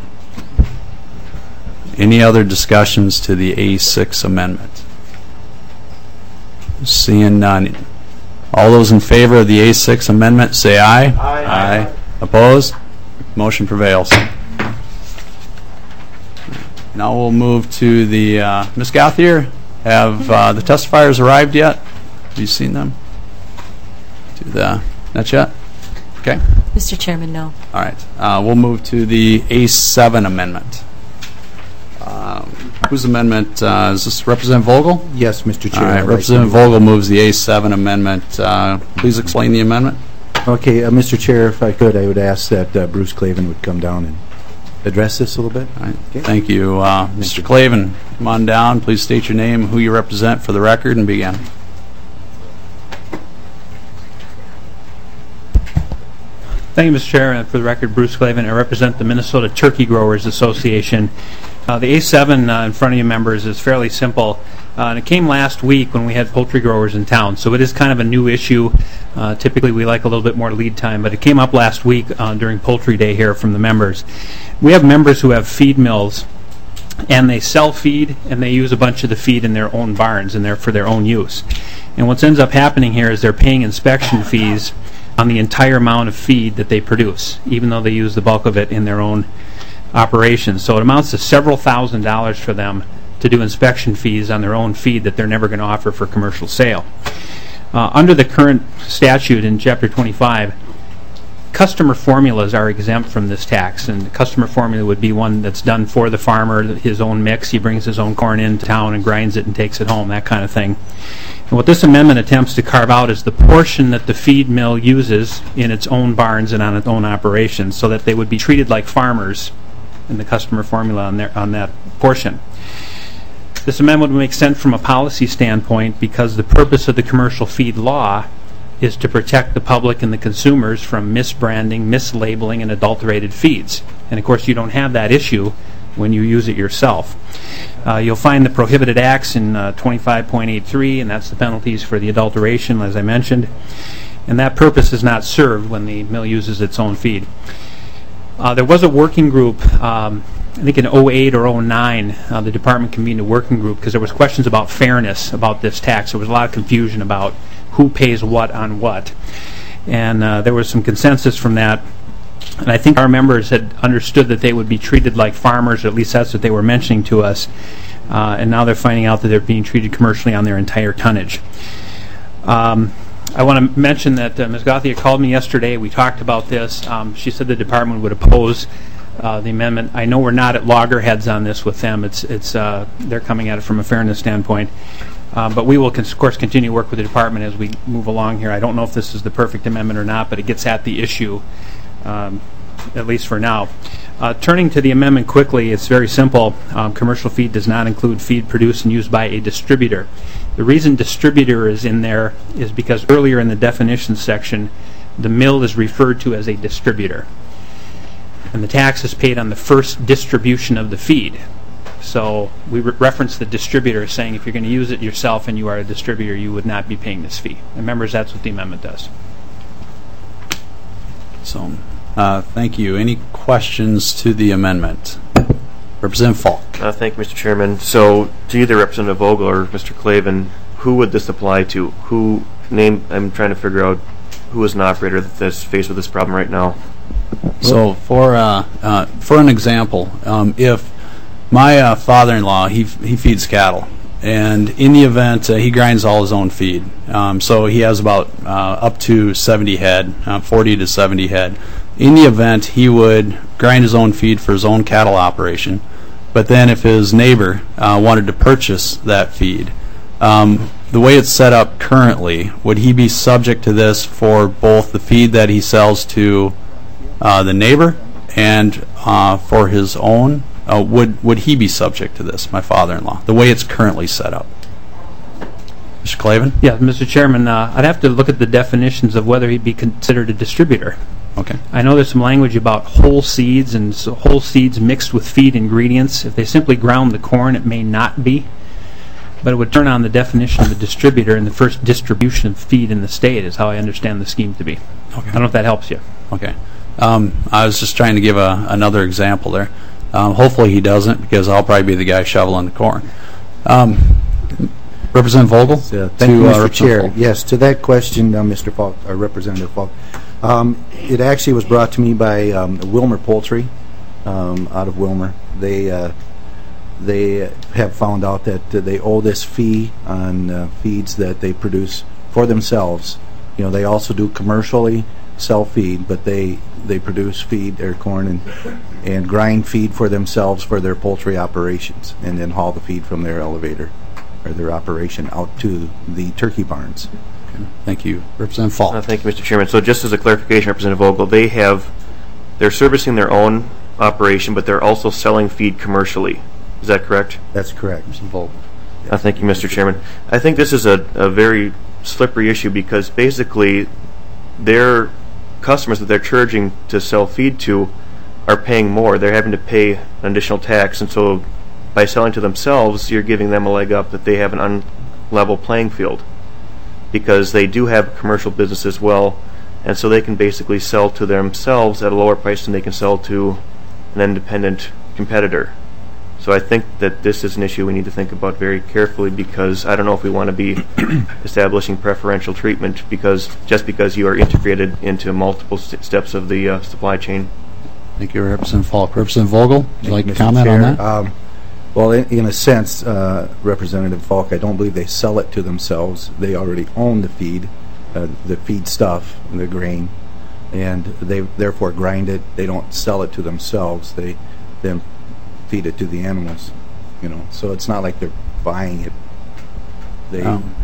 Any other discussions to the A six amendment? Seeing none. All those in favor of the A six amendment say aye. Aye. Aye. Opposed? Motion prevails. Now we'll move to the, uh, Miz Gauthier, have uh, the testifiers arrived yet? Have you seen them? To the, not yet? Okay. Mister Chairman, no. All right. Uh, we'll move to the A seven amendment. Um, whose amendment? Uh, is this Representative Vogel? Yes, Mister Chair. All right. I'd like Representative to- Vogel moves the A seven amendment. Uh, please explain the amendment. Okay, uh, Mister Chair, if I could, I would ask that uh, Bruce Clavin would come down and address this a little bit. All right. Thank you. Uh, Mister Clavin, come on down. Please state your name, who you represent for the record, and begin. Thank you, Mister Chair. And for the record, Bruce Clavin. I represent the Minnesota Turkey Growers Association. Uh, the A seven uh, in front of you members is fairly simple. Uh, and it came last week when we had poultry growers in town. So it is kind of a new issue. Uh, typically we like a little bit more lead time, but it came up last week uh, during Poultry Day here from the members. We have members who have feed mills, and they sell feed, and they use a bunch of the feed in their own barns and they're for their own use. And what ends up happening here is they're paying inspection fees on the entire amount of feed that they produce, even though they use the bulk of it in their own operations. So it amounts to several thousand dollars for them to do inspection fees on their own feed that they're never going to offer for commercial sale. Uh, under the current statute in Chapter twenty-five, customer formulas are exempt from this tax, and the customer formula would be one that's done for the farmer, his own mix. He brings his own corn into town and grinds it and takes it home, that kind of thing. And what this amendment attempts to carve out is the portion that the feed mill uses in its own barns and on its own operations, so that they would be treated like farmers in the customer formula on, their, on that portion. This amendment would make sense from a policy standpoint because the purpose of the commercial feed law is to protect the public and the consumers from misbranding, mislabeling, and adulterated feeds. And of course you don't have that issue when you use it yourself. Uh, you'll find the prohibited acts in uh, twenty-five point eight three, and that's the penalties for the adulteration, as I mentioned. And that purpose is not served when the mill uses its own feed. Uh, there was a working group, um, I think in oh eight or oh nine, uh, the department convened a working group because there was questions about fairness about this tax. There was a lot of confusion about who pays what on what. And uh, there was some consensus from that. And I think our members had understood that they would be treated like farmers, or at least that's what they were mentioning to us. Uh, and now they're finding out that they're being treated commercially on their entire tonnage. Um, I want to mention that uh, Miz Gauthier called me yesterday. We talked about this. Um, she said the department would oppose uh, the amendment. I know we're not at loggerheads on this with them. It's it's uh, they're coming at it from a fairness standpoint. Uh, but we will, of course, continue to work with the department as we move along here. I don't know if this is the perfect amendment or not, but it gets at the issue, um, at least for now. Uh, turning to the amendment quickly, it's very simple. Um, commercial feed does not include feed produced and used by a distributor. The reason distributor is in there is because earlier in the definitions section, the mill is referred to as a distributor. And the tax is paid on the first distribution of the feed. So we re reference the distributor saying if you're going to use it yourself and you are a distributor, you would not be paying this fee. And members, that's what the amendment does. So, uh, thank you. Any questions to the amendment? Representative Falk. Uh, thank you, Mister Chairman. So, to either Representative Vogel or Mister Clavin, who would this apply to? Who name? I'm trying to figure out who is an operator that's faced with this problem right now. So, for uh, uh, for an example, um, if my uh, father-in-law, he he feeds cattle, and in the event uh, he grinds all his own feed, um, so he has about uh, up to seventy head, uh, forty to seventy head. In the event he would grind his own feed for his own cattle operation, but then if his neighbor uh, wanted to purchase that feed, um, the way it's set up currently, would he be subject to this for both the feed that he sells to uh, the neighbor and uh, for his own? Uh, would would he be subject to this, my father-in-law, the way it's currently set up? Mister Clavin? Yeah, Mister Chairman, uh, I'd have to look at the definitions of whether he'd be considered a distributor. Okay. I know there's some language about whole seeds and so whole seeds mixed with feed ingredients. If they simply ground the corn, it may not be. But it would turn on the definition of a distributor and the first distribution of feed in the state is how I understand the scheme to be. Okay. I don't know if that helps you. Okay. Um, I was just trying to give a, another example there. Um, hopefully he doesn't, because I'll probably be the guy shoveling the corn. Um, Representative Vogel? Uh, thank you, Mister Chair. Yes, to that question, uh, Mister Falk, or Representative Falk, um, it actually was brought to me by um, Wilmer Poultry um, out of Wilmer. They uh, they have found out that uh, they owe this fee on uh, feeds that they produce for themselves. You know, they also do commercially sell feed, but they they produce feed, their corn, and and grind feed for themselves for their poultry operations, and then haul the feed from their elevator or their operation out to the turkey barns. Okay. Thank you. Representative Falk. Uh, thank you, Mister Chairman. So just as a clarification, Representative Vogel, they have, they're servicing their own operation, but they're also selling feed commercially. Is that correct? That's correct. Representative Vogel. Uh, thank you, Mister Chairman. I think this is a, a very slippery issue because basically their customers that they're charging to sell feed to are paying more. They're having to pay an additional tax, and so by selling to themselves, you're giving them a leg up that they have an unlevel playing field because they do have a commercial business as well, and so they can basically sell to themselves at a lower price than they can sell to an independent competitor. So I think that this is an issue we need to think about very carefully because I don't know if we want to be establishing preferential treatment because just because you are integrated into multiple st steps of the uh, supply chain. Thank you, Representative Falk. Representative Vogel, would you like to Mister comment Chair, on that? Um, well, in, in a sense, uh, Representative Falk, I don't believe they sell it to themselves. They already own the feed, uh, the feed stuff, the grain, and they therefore grind it. They don't sell it to themselves. They then feed it to the animals, you know. So it's not like they're buying it. They. Um,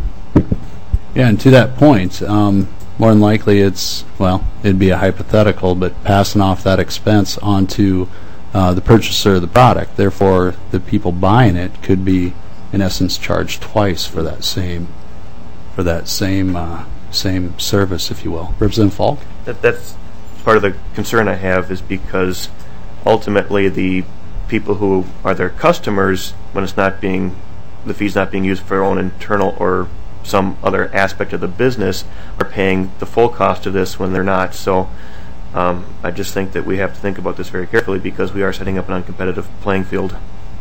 yeah, and to that point, um, more than likely it's, well, it'd be a hypothetical, but passing off that expense onto uh, the purchaser of the product. Therefore, the people buying it could be, in essence, charged twice for that same, for that same, uh, same service, if you will. Representative Falk? That, that's part of the concern I have is because ultimately the people who are their customers, when it's not being, the feed's not being used for their own internal or some other aspect of the business, are paying the full cost of this when they're not. So um, I just think that we have to think about this very carefully because we are setting up an uncompetitive playing field.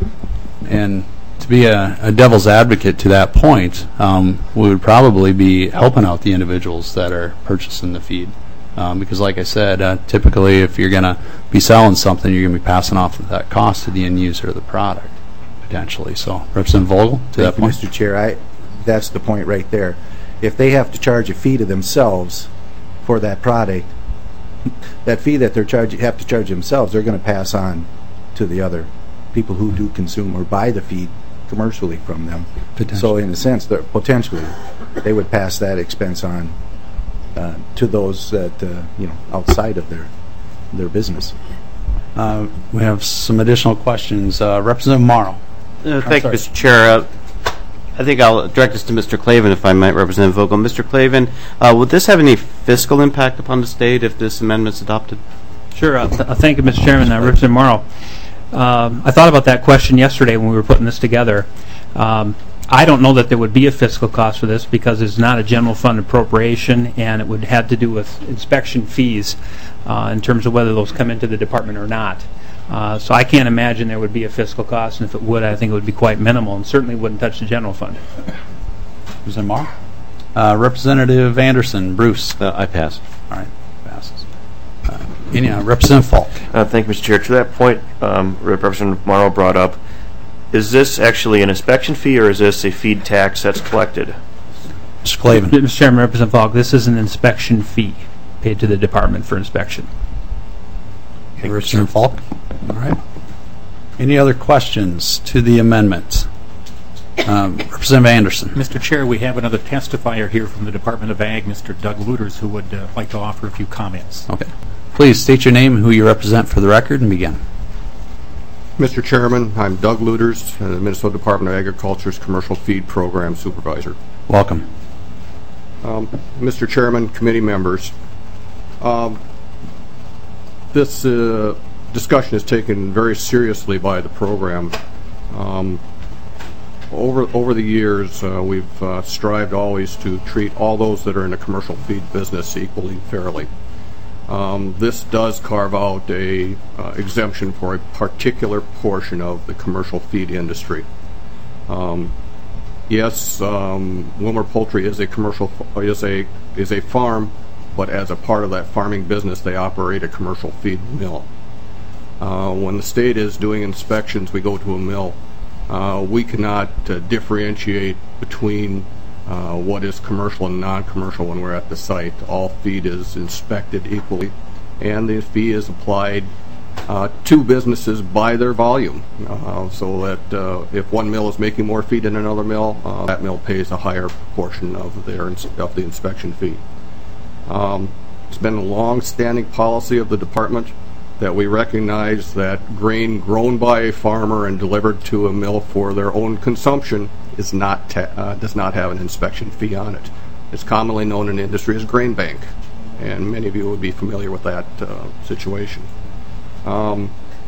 And to be a, a devil's advocate to that point, um, we would probably be helping out the individuals that are purchasing the feed. Um, because like I said, uh, typically if you're going to be selling something, you're going to be passing off that cost to the end user of the product, potentially. So, Representative Vogel, to Thank that you, point. Mister Chair, I, that's the point right there. If they have to charge a fee to themselves for that product, that fee that they're charging, have to charge themselves, they're going to pass on to the other people who do consume or buy the feed commercially from them. So in a sense, they're potentially, they would pass that expense on uh, to those that, uh, you know, outside of their their business. Uh, we have some additional questions. Uh, Representative Morrow. Uh, thank you, sorry. Mister Chair. Uh, I think I'll direct this to Mister Clavin, if I might, Representative Vogel. Mister Clavin, uh, would this have any fiscal impact upon the state if this amendment is adopted? Sure. Uh, th- thank you, Mister Chairman. Uh, Representative Morrow. Um, I thought about that question yesterday when we were putting this together. Um, I don't know that there would be a fiscal cost for this because it's not a general fund appropriation, and it would have to do with inspection fees uh, in terms of whether those come into the department or not. Uh, so I can't imagine there would be a fiscal cost, and if it would, I think it would be quite minimal and certainly wouldn't touch the general fund. Representative Morrow. Uh, Representative Anderson, Bruce. Uh, I pass. All right, passes. Uh, any, uh, Representative Falk. Uh, thank you, Mister Chair. To that point, um, Representative Morrow brought up, is this actually an inspection fee or is this a feed tax that's collected? Mister Clavin. Mister Chairman, Representative Falk, this is an inspection fee paid to the department for inspection. Representative Falk. All right. Any other questions to the amendment? Um, Representative Anderson. Mister Chair, we have another testifier here from the Department of Ag, Mister Doug Luters, who would uh, like to offer a few comments. Okay. Please state your name and who you represent for the record and begin. Mister Chairman, I'm Doug Luters, uh, Minnesota Department of Agriculture's Commercial Feed Program Supervisor. Welcome. Um, Mister Chairman, committee members, um, this uh, discussion is taken very seriously by the program. Um, over over the years, uh, we've uh, strived always to treat all those that are in the commercial feed business equally and fairly. Um, this does carve out a uh, exemption for a particular portion of the commercial feed industry. Um, yes, um, Wilmer Poultry is a commercial is a is a farm, but as a part of that farming business, they operate a commercial feed mill. Uh, when the state is doing inspections, we go to a mill. Uh, we cannot uh, differentiate between Uh, what is commercial and non-commercial when we're at the site. All feed is inspected equally, and the fee is applied uh, to businesses by their volume, uh, so that uh, if one mill is making more feed than another mill, uh, that mill pays a higher portion of their ins of the inspection fee. Um, it's been a long-standing policy of the department that we recognize that grain grown by a farmer and delivered to a mill for their own consumption is not ta uh, does not have an inspection fee on it. It's commonly known in the industry as grain bank, and many of you would be familiar with that uh, situation. Um,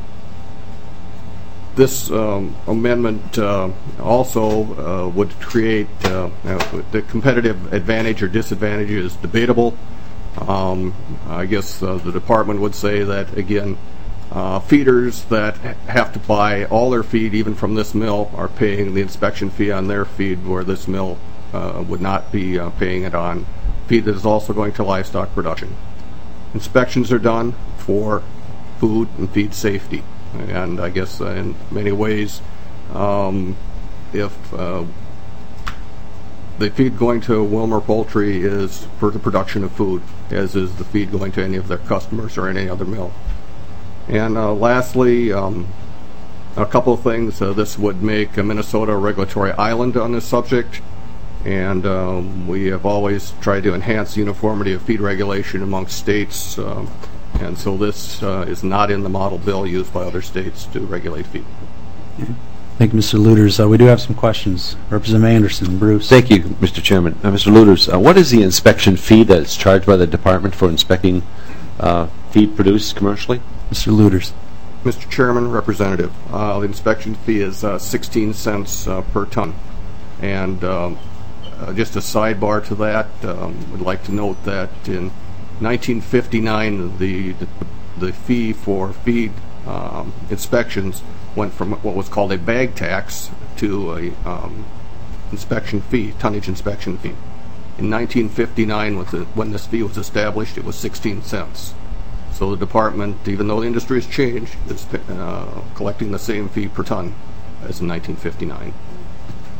this um, amendment uh, also uh, would create uh, the competitive advantage or disadvantage is debatable. Um, I guess uh, the department would say that, again, uh, feeders that have to buy all their feed, even from this mill, are paying the inspection fee on their feed, where this mill uh, would not be uh, paying it on feed that is also going to livestock production. Inspections are done for food and feed safety, and I guess uh, in many ways, um, if uh, the feed going to Wilmer Poultry is for the production of food, as is the feed going to any of their customers or any other mill. And uh, lastly, um, a couple of things. Uh, this would make uh, Minnesota a regulatory island on this subject, and um, we have always tried to enhance uniformity of feed regulation amongst states, um, and so this uh, is not in the model bill used by other states to regulate feed. Mm-hmm. Thank you, Mister Luters. Uh, we do have some questions. Representative Anderson, Bruce. Thank you, Mister Chairman. Uh, Mister Luters, uh, what is the inspection fee that is charged by the department for inspecting uh, feed produced commercially? Mister Luters. Mister Chairman, Representative, uh, the inspection fee is uh, sixteen cents uh, per ton. And um, uh, just a sidebar to that, um, would like to note that in nineteen fifty-nine, the, the, the fee for feed um, inspections went from what was called a bag tax to a um, inspection fee, tonnage inspection fee. In nineteen fifty-nine, with the, when this fee was established, it was sixteen cents. So the department, even though the industry has changed, is uh, collecting the same fee per ton as in nineteen fifty-nine.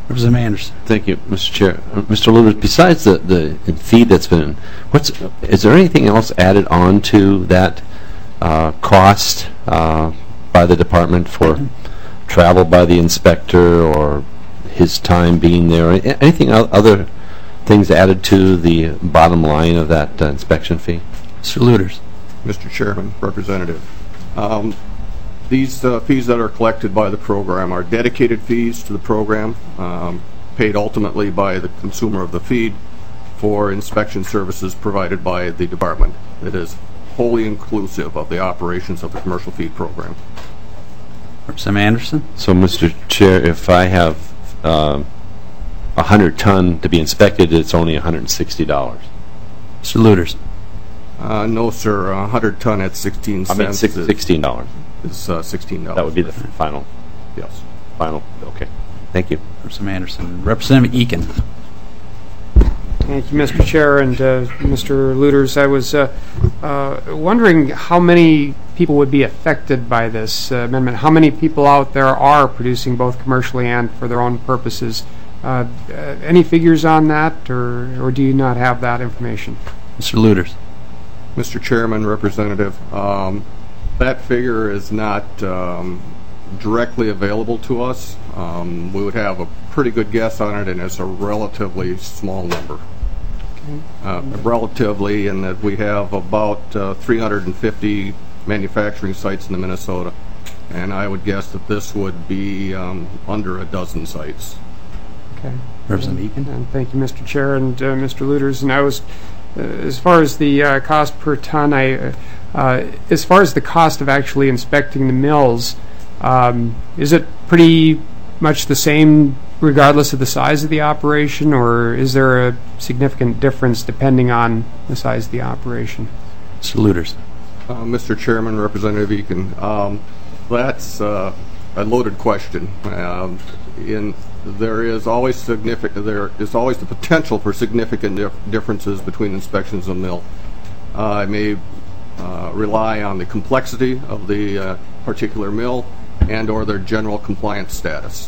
Representative Anderson. Thank you, Mister Chair. Uh, Mister Luters, besides the, the feed that's been, what's, is there anything else added on to that uh, cost uh, by the department for travel by the inspector or his time being there? Anything o- other things added to the bottom line of that uh, inspection fee? Mister Luters. Mister Chairman, Representative, um, these uh, fees that are collected by the program are dedicated fees to the program, um, paid ultimately by the consumer of the feed for inspection services provided by the department. It is wholly inclusive of the operations of the commercial feed program. Representative Anderson. So, Mister Chair, if I have um, a hundred ton to be inspected, it's only one hundred sixty dollars. Mister Luters. Uh, no, sir. A hundred ton at sixteen I mean, cents. six, is- sixteen dollars. Is uh, sixteen dollars. That would be the final. Yes. Final. Okay. Thank you, Representative Anderson. Representative Eakin. Thank you, Mister Chair and uh, Mister Luters. I was uh, uh, wondering how many people would be affected by this uh, amendment. How many people out there are producing both commercially and for their own purposes? Uh, uh, any figures on that, or, or do you not have that information? Mister Luters. Mister Chairman, Representative, um, that figure is not um, directly available to us. Um, we would have a pretty good guess on it, and it's a relatively small number. Okay. Uh, relatively, in that we have about uh, three hundred fifty manufacturing sites in the Minnesota, and I would guess that this would be um, under a dozen sites. Okay. Representative Eakin. And thank you, Mister Chair and uh, Mister Luters. And I was, uh, as far as the uh, cost per ton, I, uh, uh, as far as the cost of actually inspecting the mills, um, is it pretty much the same regardless of the size of the operation, or is there a significant difference depending on the size of the operation? Mister Luters. Uh, Mister Chairman, Representative Eakin, um, that's uh, a loaded question. Um, in there is always significant. There is always the potential for significant dif- differences between inspections of mill. Uh, I may uh, rely on the complexity of the uh, particular mill and/or their general compliance status.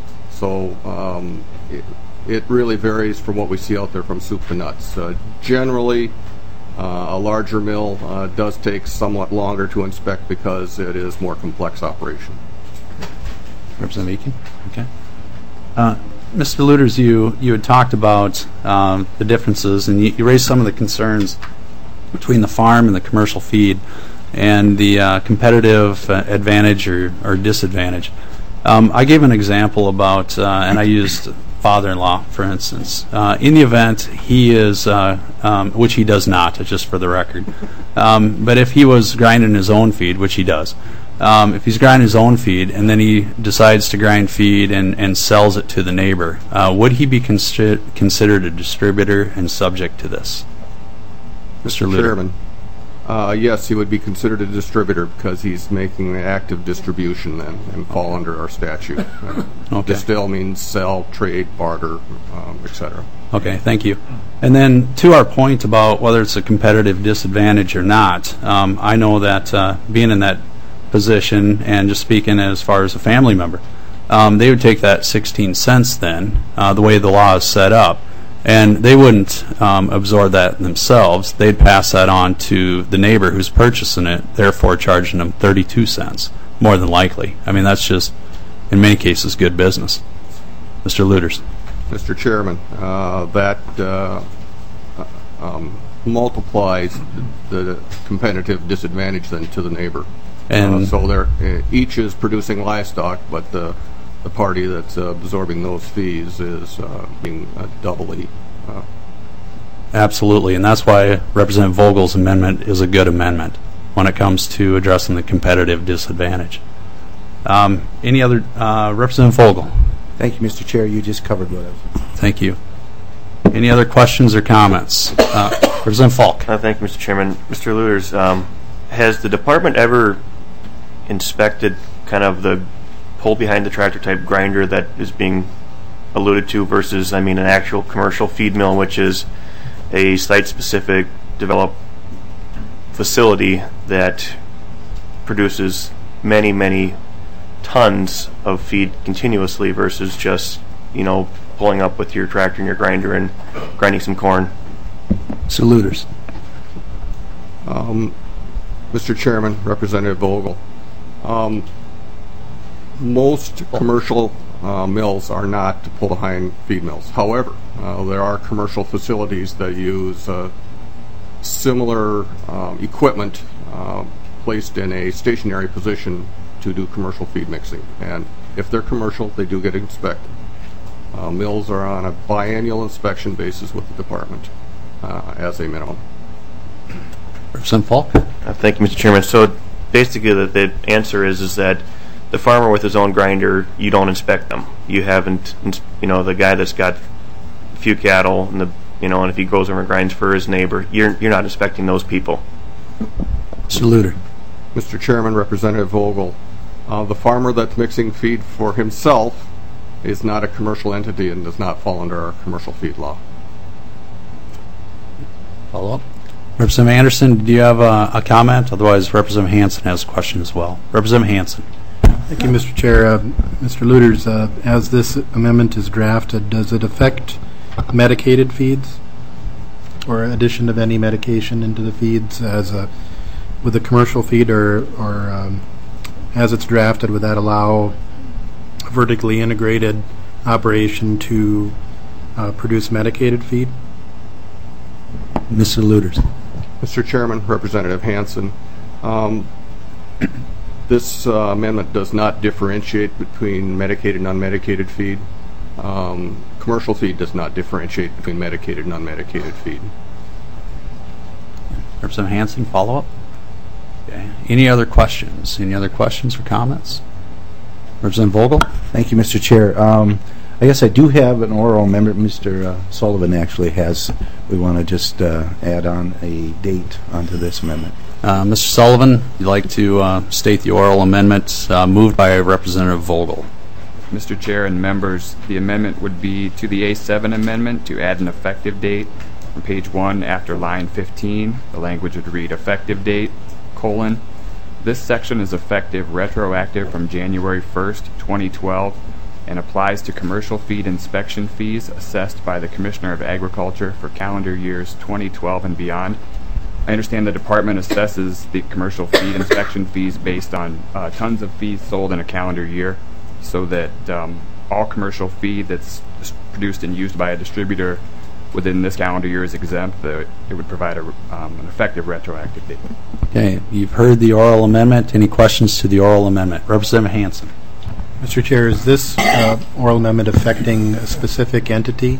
So um, it, it really varies from what we see out there from soup to nuts. Uh, generally, uh, a larger mill uh, does take somewhat longer to inspect because it is more complex operation. Representative Eakin. Okay. Uh, Mister Luters, you, you had talked about um, the differences, and you, you raised some of the concerns between the farm and the commercial feed and the uh, competitive uh, advantage or, or disadvantage. Um, I gave an example about, uh, and I used father-in-law, for instance. Uh, in the event he is, uh, um, which he does not, just for the record, um, but if he was grinding his own feed, which he does, um, if he's grinding his own feed and then he decides to grind feed and, and sells it to the neighbor, uh, would he be consi- considered a distributor and subject to this? Mister Luter. Chairman, uh, yes, he would be considered a distributor because he's making active distribution then and fall under our statute. Uh, Okay. Distill means sell, trade, barter, um, et cetera. Okay, thank you. And then to our point about whether it's a competitive disadvantage or not, um, I know that uh, being in that position and just speaking as far as a family member, um, they would take that sixteen cents then, uh, the way the law is set up, and they wouldn't um, absorb that themselves. They'd pass that on to the neighbor who's purchasing it, therefore charging them thirty-two cents, more than likely. I mean, that's just, in many cases, good business. Mister Luters. Mister Chairman, uh, that uh, um, multiplies the competitive disadvantage then to the neighbor. And uh, so they're, uh, each is producing livestock, but the, the party that's uh, absorbing those fees is uh, being uh, doubly. Uh, Absolutely, and that's why Representative Vogel's amendment is a good amendment when it comes to addressing the competitive disadvantage. Um, any other, uh, Representative Vogel? Thank you, Mister Chair. You just covered what I was. Thank you. Any other questions or comments? Uh, Representative Falk. Uh, thank you, Mister Chairman. Mister Luters, um, has the department ever inspected kind of the pull behind the tractor type grinder that is being alluded to versus, I mean, an actual commercial feed mill, which is a site-specific developed facility that produces many, many tons of feed continuously versus just you know, pulling up with your tractor and your grinder and grinding some corn. Saluters. Um, Mister Chairman, Representative Vogel, um, most commercial uh, mills are not pull-behind feed mills. However, uh, there are commercial facilities that use uh, similar um, equipment uh, placed in a stationary position to do commercial feed mixing. And if they're commercial, they do get inspected. Uh, mills are on a biannual inspection basis with the department uh, as a minimum. Representative Falk? Uh, thank you, Mister Chairman. So basically the, the answer is is that the farmer with his own grinder, you don't inspect them. You haven't, you know, the guy that's got a few cattle, and the, you know, and if he goes over and grinds for his neighbor, you're you're not inspecting those people. Saluter. Mister Chairman, Representative Vogel, uh, the farmer that's mixing feed for himself is not a commercial entity and does not fall under our commercial feed law. Follow up. Representative Anderson, do you have a, a comment? Otherwise, Representative Hansen has a question as well. Representative Hansen. Thank you, Mister Chair. Uh, Mister Luters, uh, as this amendment is drafted, does it affect medicated feeds or addition of any medication into the feeds as a with a commercial feed, or, or um, as it's drafted, would that allow a vertically integrated operation to uh, produce medicated feed? Mister Luters. Mister Chairman, Representative Hansen, um, this uh, amendment does not differentiate between medicated and unmedicated feed. Um, commercial feed does not differentiate between medicated and unmedicated feed. Representative Hansen, follow up? Okay. Any other questions? Any other questions or comments? Representative Vogel? Thank you, Mister Chair. Um, I guess I do have an oral amendment. Mister Uh, Sullivan actually has. We want to just uh, add on a date onto this amendment. Uh, Mister Sullivan, you'd like to uh, state the oral amendment uh, moved by Representative Vogel. Mister Chair and members, the amendment would be to the A seven amendment to add an effective date. On page one, after line fifteen, the language would read effective date, colon. This section is effective retroactive from January first, twenty twelve, and applies to commercial feed inspection fees assessed by the Commissioner of Agriculture for calendar years twenty twelve and beyond. I understand the department assesses the commercial feed inspection fees based on uh, tons of feed sold in a calendar year, so that um, all commercial feed that's produced and used by a distributor within this calendar year is exempt. The, it would provide a, um, an effective retroactive date. Okay, you've heard the oral amendment. Any questions to the oral amendment? Representative Hansen. Mister Chair, is this uh, oral amendment affecting a specific entity?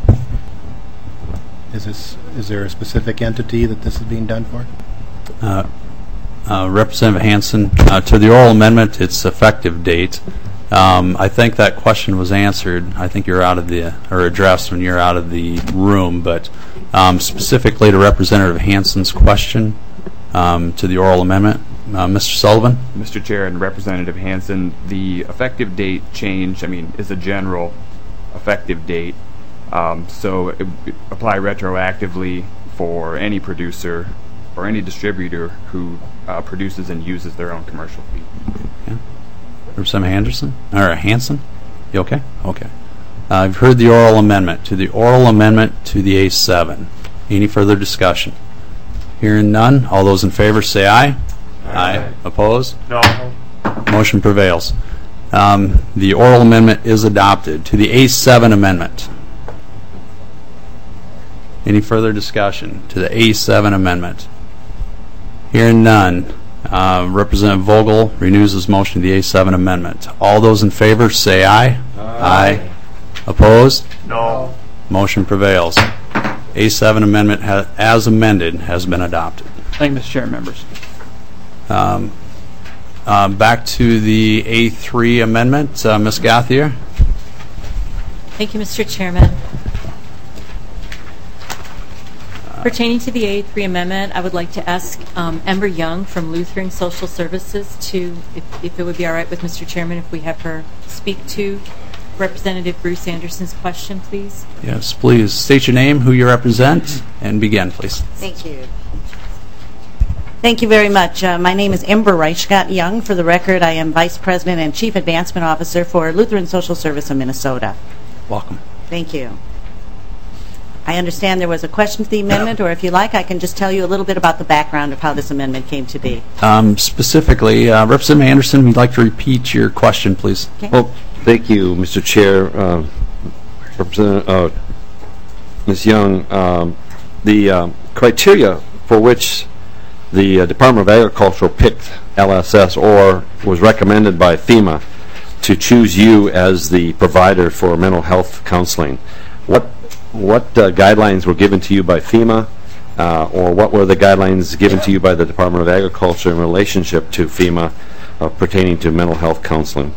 Is this is there a specific entity that this is being done for? Uh, uh, Representative Hansen, uh, to the oral amendment, its effective date. Um, I think that question was answered. I think you're out of the or addressed when you're out of the room. But um, specifically to Representative Hansen's question um, to the oral amendment, uh, Mister Sullivan. Mister Chair and Representative Hansen, the effective date change, I mean, is a general effective date. Um, so it would apply retroactively for any producer or any distributor who uh, produces and uses their own commercial feed. Okay. Representative Anderson or Hansen, you okay? Okay. Uh, I've heard the oral amendment. To the oral amendment to the A seven. Any further discussion? Hearing none. All those in favor say aye. Aye. Aye. Opposed? No. Motion prevails. Um, the oral amendment is adopted. To the A seven amendment. Any further discussion to the A seven amendment? Hearing none. Uh, Representative Vogel renews his motion to the A seven amendment. All those in favor say aye. Aye. Aye. Opposed? No. Motion prevails. A seven amendment, ha- as amended, has been adopted. Thank you, Mister Chair and members. Um, uh, back to the A three amendment. Uh, Miz Gauthier. Thank you, Mister Chairman. Pertaining to the A three amendment, I would like to ask um, Ember Young from Lutheran Social Services to, if, if it would be all right with Mister Chairman, if we have her speak to Representative Bruce Anderson's question, please. Yes, please. State your name, who you represent, and begin, please. Thank you. Thank you very much. Uh, my name is Ember Reichgott Young. For the record, I am Vice President and Chief Advancement Officer for Lutheran Social Service of Minnesota. Welcome. Thank you. I understand there was a question to the amendment, or if you like, I can just tell you a little bit about the background of how this amendment came to be. Um, specifically, uh, Representative Anderson, we'd like to repeat your question, please. Okay. Well, thank you, Mister Chair. Uh, Representative uh, Miz Young, um, the um, criteria for which the uh, Department of Agriculture picked L S S or was recommended by FEMA to choose you as the provider for mental health counseling, what what uh, guidelines were given to you by FEMA, uh, or what were the guidelines given to you by the Department of Agriculture in relationship to FEMA uh, pertaining to mental health counseling?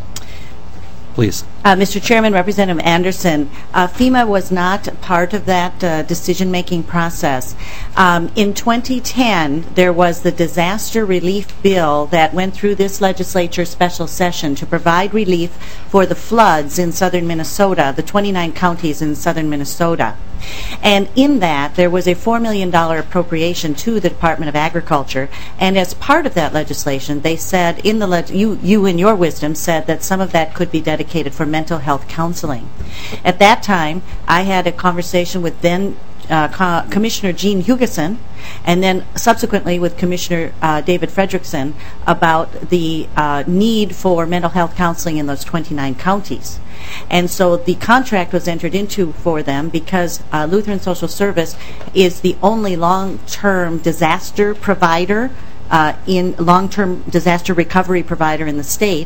Please. Uh, Mister Chairman, Representative Anderson, uh, FEMA was not part of that uh, decision-making process. Um, in twenty ten, there was the disaster relief bill that went through this legislature special session to provide relief for the floods in southern Minnesota, the twenty-nine counties in southern Minnesota. And in that, there was a four million dollars appropriation to the Department of Agriculture. And as part of that legislation, they said, in the leg- you, you in your wisdom said that some of that could be dedicated for mental health counseling. At that time, I had a conversation with then uh, Co- Commissioner Gene Hugeson, and then subsequently with Commissioner uh, David Fredrickson about the uh, need for mental health counseling in those twenty-nine counties. And so the contract was entered into for them because uh, Lutheran Social Service is the only long-term disaster provider, uh, in long-term disaster recovery provider in the state.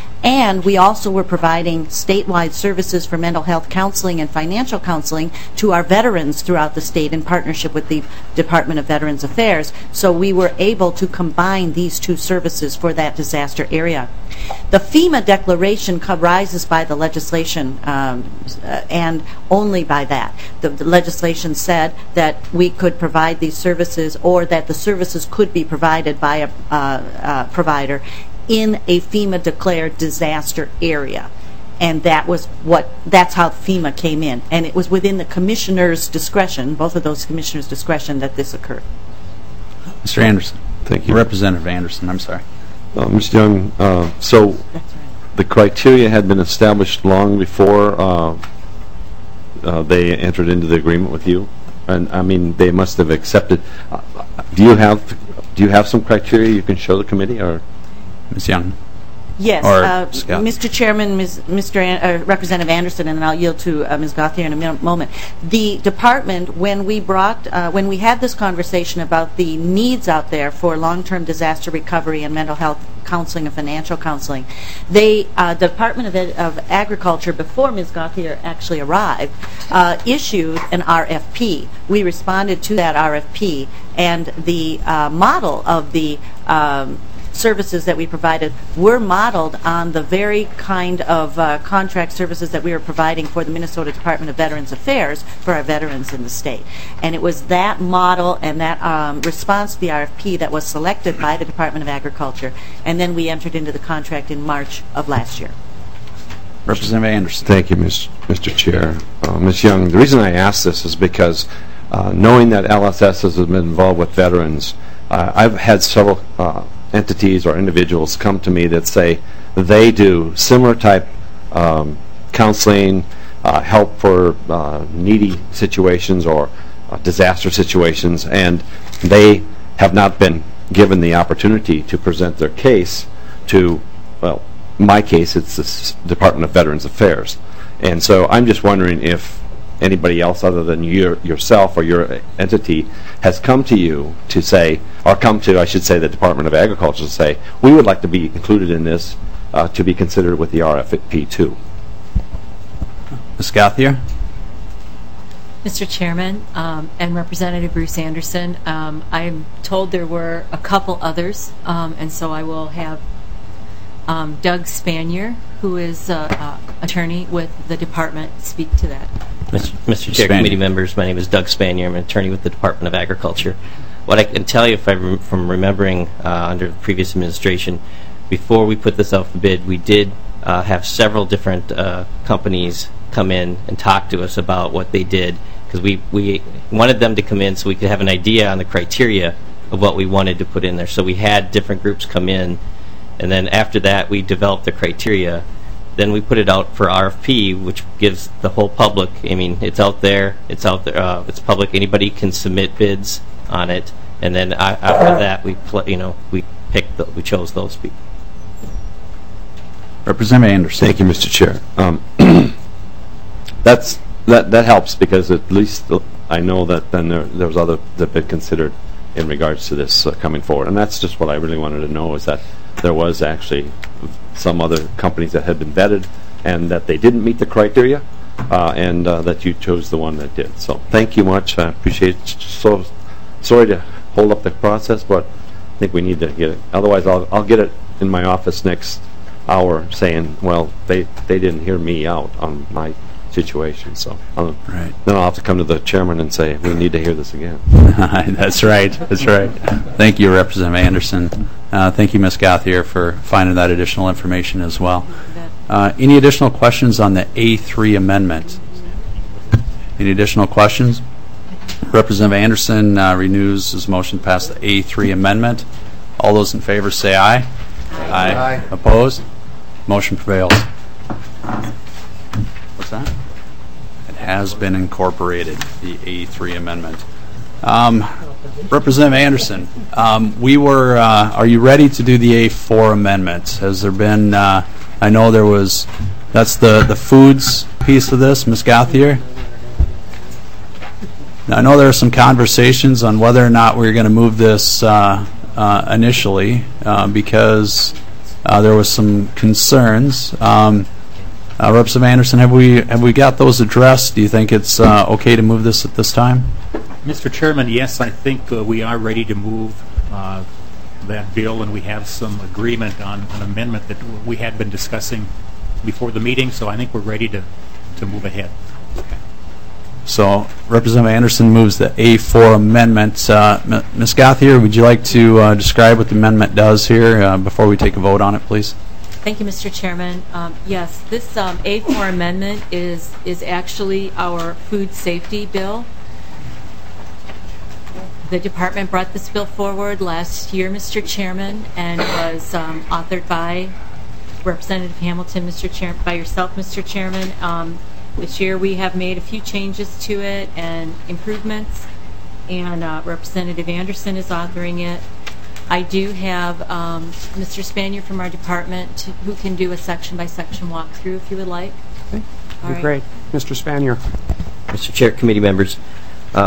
And we also were providing statewide services for mental health counseling and financial counseling to our veterans throughout the state in partnership with the Department of Veterans Affairs. So we were able to combine these two services for that disaster area. The FEMA declaration rises by the legislation, um, uh, and only by that. The, the legislation said that we could provide these services, or that the services could be provided by a uh, uh, provider in a FEMA declared disaster area. And that was what, that's how FEMA came in. And it was within the commissioner's discretion, both of those commissioners' discretion, that this occurred. Mister Anderson. Thank you. Representative Anderson, I'm sorry. Uh, Mister Young, uh, so the criteria had been established long before uh, uh, they entered into the agreement with you? And I mean, they must have accepted. Uh, do you have do you have some criteria you can show the committee, or? Miz Young. Yes, Or uh, Scott. Mister Chairman, Miz Mister An- uh, Representative Anderson, and then I'll yield to uh, Miz Gauthier in a min- moment. The department, when we brought, uh, when we had this conversation about the needs out there for long-term disaster recovery and mental health counseling and financial counseling, they, uh, the Department of, Ed- of Agriculture, before Miz Gauthier actually arrived, uh, issued an R F P. We responded to that R F P, and the uh, model of the um, services that we provided were modeled on the very kind of uh, contract services that we were providing for the Minnesota Department of Veterans Affairs for our veterans in the state. And it was that model and that um, response to the R F P that was selected by the Department of Agriculture, and then we entered into the contract in March of last year. Representative Anderson. Thank you, Miz Mister Chair. Uh, Miz Young, the reason I ask this is because uh, knowing that L S S has been involved with veterans, uh, I've had several uh, entities or individuals come to me that say they do similar type um, counseling, uh, help for uh, needy situations or uh, disaster situations, and they have not been given the opportunity to present their case to, well, my case, it's the S- Department of Veterans Affairs. And so I'm just wondering if anybody else other than your, yourself or your entity has come to you to say, or come to, I should say, the Department of Agriculture to say, we would like to be included in this uh, to be considered with the R F P too. Miz Gauthier. Mister Chairman, um, and Representative Bruce Anderson, um, I'm told there were a couple others, um, and so I will have um, Doug Spanier, who is uh, uh, attorney with the department, speak to that. Mister Chair, Spanier. committee members, my name is Doug Spanier. I'm an attorney with the Department of Agriculture. What I can tell you, if I rem- from remembering uh, under the previous administration, before we put this out for bid, we did uh, have several different uh, companies come in and talk to us about what they did, because we, we wanted them to come in so we could have an idea on the criteria of what we wanted to put in there. So we had different groups come in, and then after that we developed the criteria. Then we put it out for R F P, which gives the whole public, I mean, it's out there, it's out there, uh, it's public, anybody can submit bids on it, and then uh, after that, we, pl- you know, we picked, the, we chose those people. Representative Anderson. Thank you, Mister Chair. Um, that's that that helps because at least I know that then there there was other that been considered in regards to this uh, coming forward, and that's just what I really wanted to know, is that there was actually some other companies that had been vetted and that they didn't meet the criteria, uh, and uh, that you chose the one that did. So thank you much. I appreciate it. So sorry to hold up the process, but I think we need to get it. Otherwise, I'll I'll get it in my office next hour saying, well, they they didn't hear me out on my situation. So I'll, right. then I'll have to come to the chairman and say, we need to hear this again. That's right. That's right. Thank you, Representative Anderson. Uh, thank you, Miz Gauthier, for finding that additional information as well. Uh, any additional questions on the A three amendment? Any additional questions? Representative Anderson uh, renews his motion to pass the A three amendment. All those in favor say aye. Aye. Aye. Opposed? Motion prevails. What's that? It has been incorporated, the A three amendment. Um, Representative Anderson, um, we were, uh, are you ready to do the A four amendment? Has there been, uh, I know there was, that's the, the foods piece of this, Miz Gauthier? Now, I know there are some conversations on whether or not we're going to move this uh, uh, initially uh, because uh, there was some concerns. Um, uh, Representative Anderson, have we have we got those addressed? Do you think it's uh, okay to move this at this time? Mister Chairman, yes, I think uh, we are ready to move uh, that bill, and we have some agreement on an amendment that we had been discussing before the meeting, so I think we're ready to, to move ahead. Okay. So Representative Anderson moves the A four amendment. Uh, Miz Gauthier, would you like to uh, describe what the amendment does here uh, before we take a vote on it, please? Thank you, Mister Chairman. Um, yes, this um, A four amendment is is actually our food safety bill. The department brought this bill forward last year, Mister Chairman, and was um, authored by Representative Hamilton, Mister Chair, by yourself, Mister Chairman. Um, this year we have made a few changes to it and improvements, and uh, Representative Anderson is authoring it. I do have um, Mister Spanier from our department to, who can do a section-by-section walkthrough if you would like. Okay. All right. Great. Mister Spanier. Mister Chair, committee members, uh,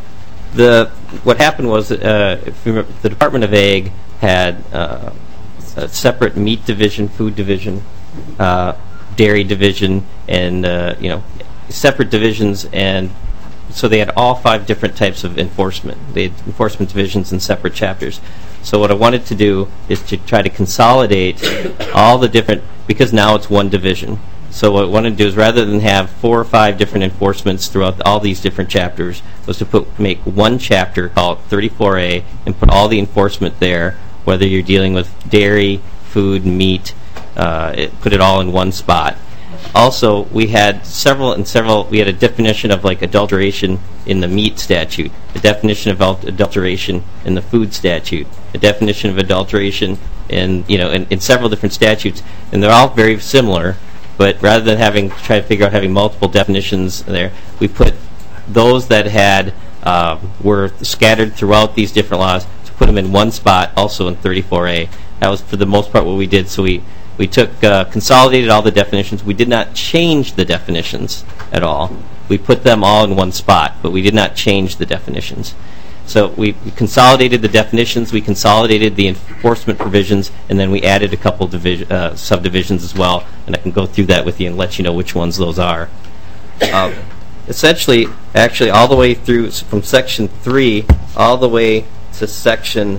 the what happened was uh, if you remember, the Department of Ag had uh, a separate meat division, food division, uh, dairy division, and uh, you know separate divisions, and so they had all five different types of enforcement. They had enforcement divisions in separate chapters. So what I wanted to do is to try to consolidate all the different, because now it's one division. So what I wanted to do is, rather than have four or five different enforcements throughout all these different chapters, was to put make one chapter called thirty-four A and put all the enforcement there, whether you're dealing with dairy, food, meat, uh, it, put it all in one spot. Also, we had several and several. We had a definition of like adulteration in the meat statute, a definition of adulteration in the food statute, a definition of adulteration in you know in, in several different statutes, and they're all very similar. But rather than having try to figure out having multiple definitions there, we put those that had uh, were scattered throughout these different laws to put them in one spot, also in thirty-four A. That was for the most part what we did. So we. We took, uh, consolidated all the definitions. We did not change the definitions at all. We put them all in one spot, but we did not change the definitions. So we, we consolidated the definitions, we consolidated the enforcement provisions, and then we added a couple division, uh, subdivisions as well, and I can go through that with you and let you know which ones those are. Uh, essentially, actually, all the way through, from Section three all the way to Section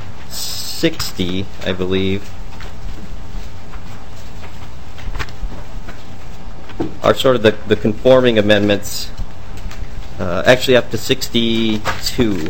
sixty, I believe, are sort of the, the conforming amendments, uh, actually up to sixty-two.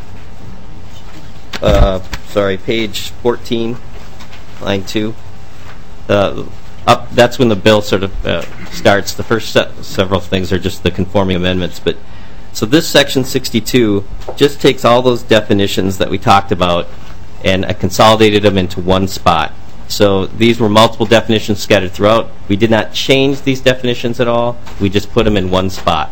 Uh, sorry, page fourteen, line two. Uh, up, that's when the bill sort of uh, starts. The first se- several things are just the conforming amendments. But so this section sixty-two just takes all those definitions that we talked about and I consolidated them into one spot. So these were multiple definitions scattered throughout. We did not change these definitions at all. We just put them in one spot.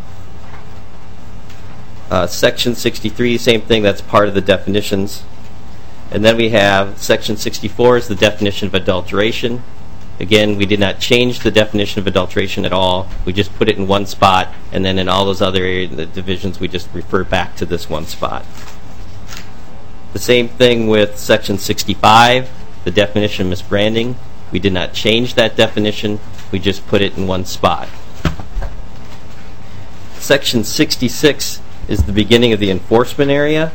Uh, section sixty-three, same thing, that's part of the definitions. And then we have Section sixty-four is the definition of adulteration. Again, we did not change the definition of adulteration at all. We just put it in one spot, and then in all those other areas, the divisions, we just refer back to this one spot. The same thing with Section sixty-five, the definition of misbranding. We did not change that definition. We just put it in one spot. Section sixty-six is the beginning of the enforcement area.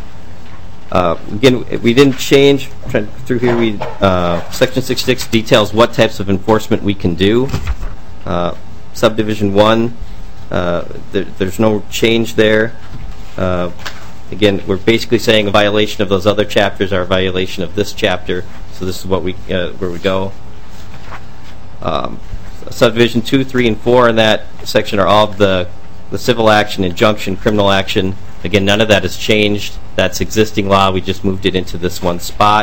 Uh, again, we didn't change through here. We uh, Section sixty-six details what types of enforcement we can do. Uh, subdivision one, uh, there, there's no change there. Uh, again, we're basically saying a violation of those other chapters are a violation of this chapter. So this is what we uh, where we go. Um, subdivision two, three, and four in that section are all of the the civil action, injunction, criminal action. Again, none of that has changed. That's existing law. We just moved it into this one spot.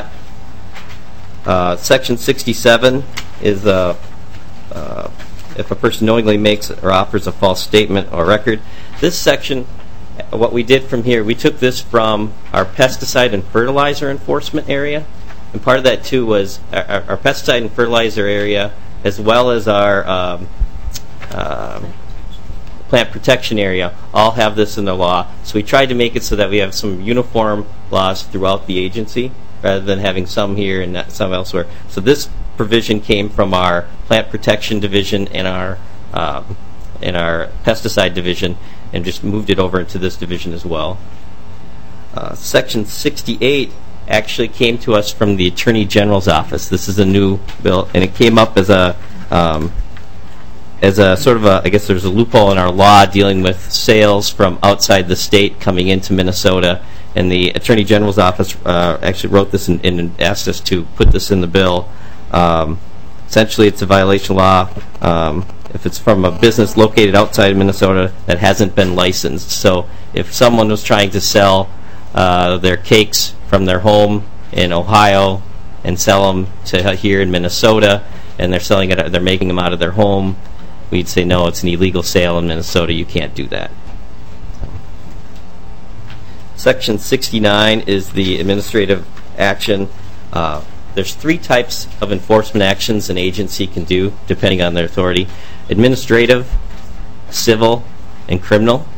Uh, Section sixty-seven is uh, uh, if a person knowingly makes or offers a false statement or record. This section, what we did from here, we took this from our pesticide and fertilizer enforcement area. And part of that, too, was our, our pesticide and fertilizer area, as well as our um, uh, plant protection area, all have this in the law. So we tried to make it so that we have some uniform laws throughout the agency, rather than having some here and not some elsewhere. So this provision came from our plant protection division and our um, and our pesticide division, and just moved it over into this division as well. Uh, Section sixty-eight actually came to us from the Attorney General's office. This is a new bill, and it came up as a um, as a sort of a, I guess there's a loophole in our law dealing with sales from outside the state coming into Minnesota, and the Attorney General's office uh, actually wrote this and, and asked us to put this in the bill. Um, essentially, it's a violation of law um, if it's from a business located outside of Minnesota that hasn't been licensed. So if someone was trying to sell uh, their cakes from their home in Ohio and sell them to here in Minnesota, and they're selling it, they're making them out of their home, we'd say, no, it's an illegal sale in Minnesota. You can't do that. Section sixty-nine is the administrative action. Uh, there's three types of enforcement actions an agency can do, depending on their authority. Administrative, civil, and criminal.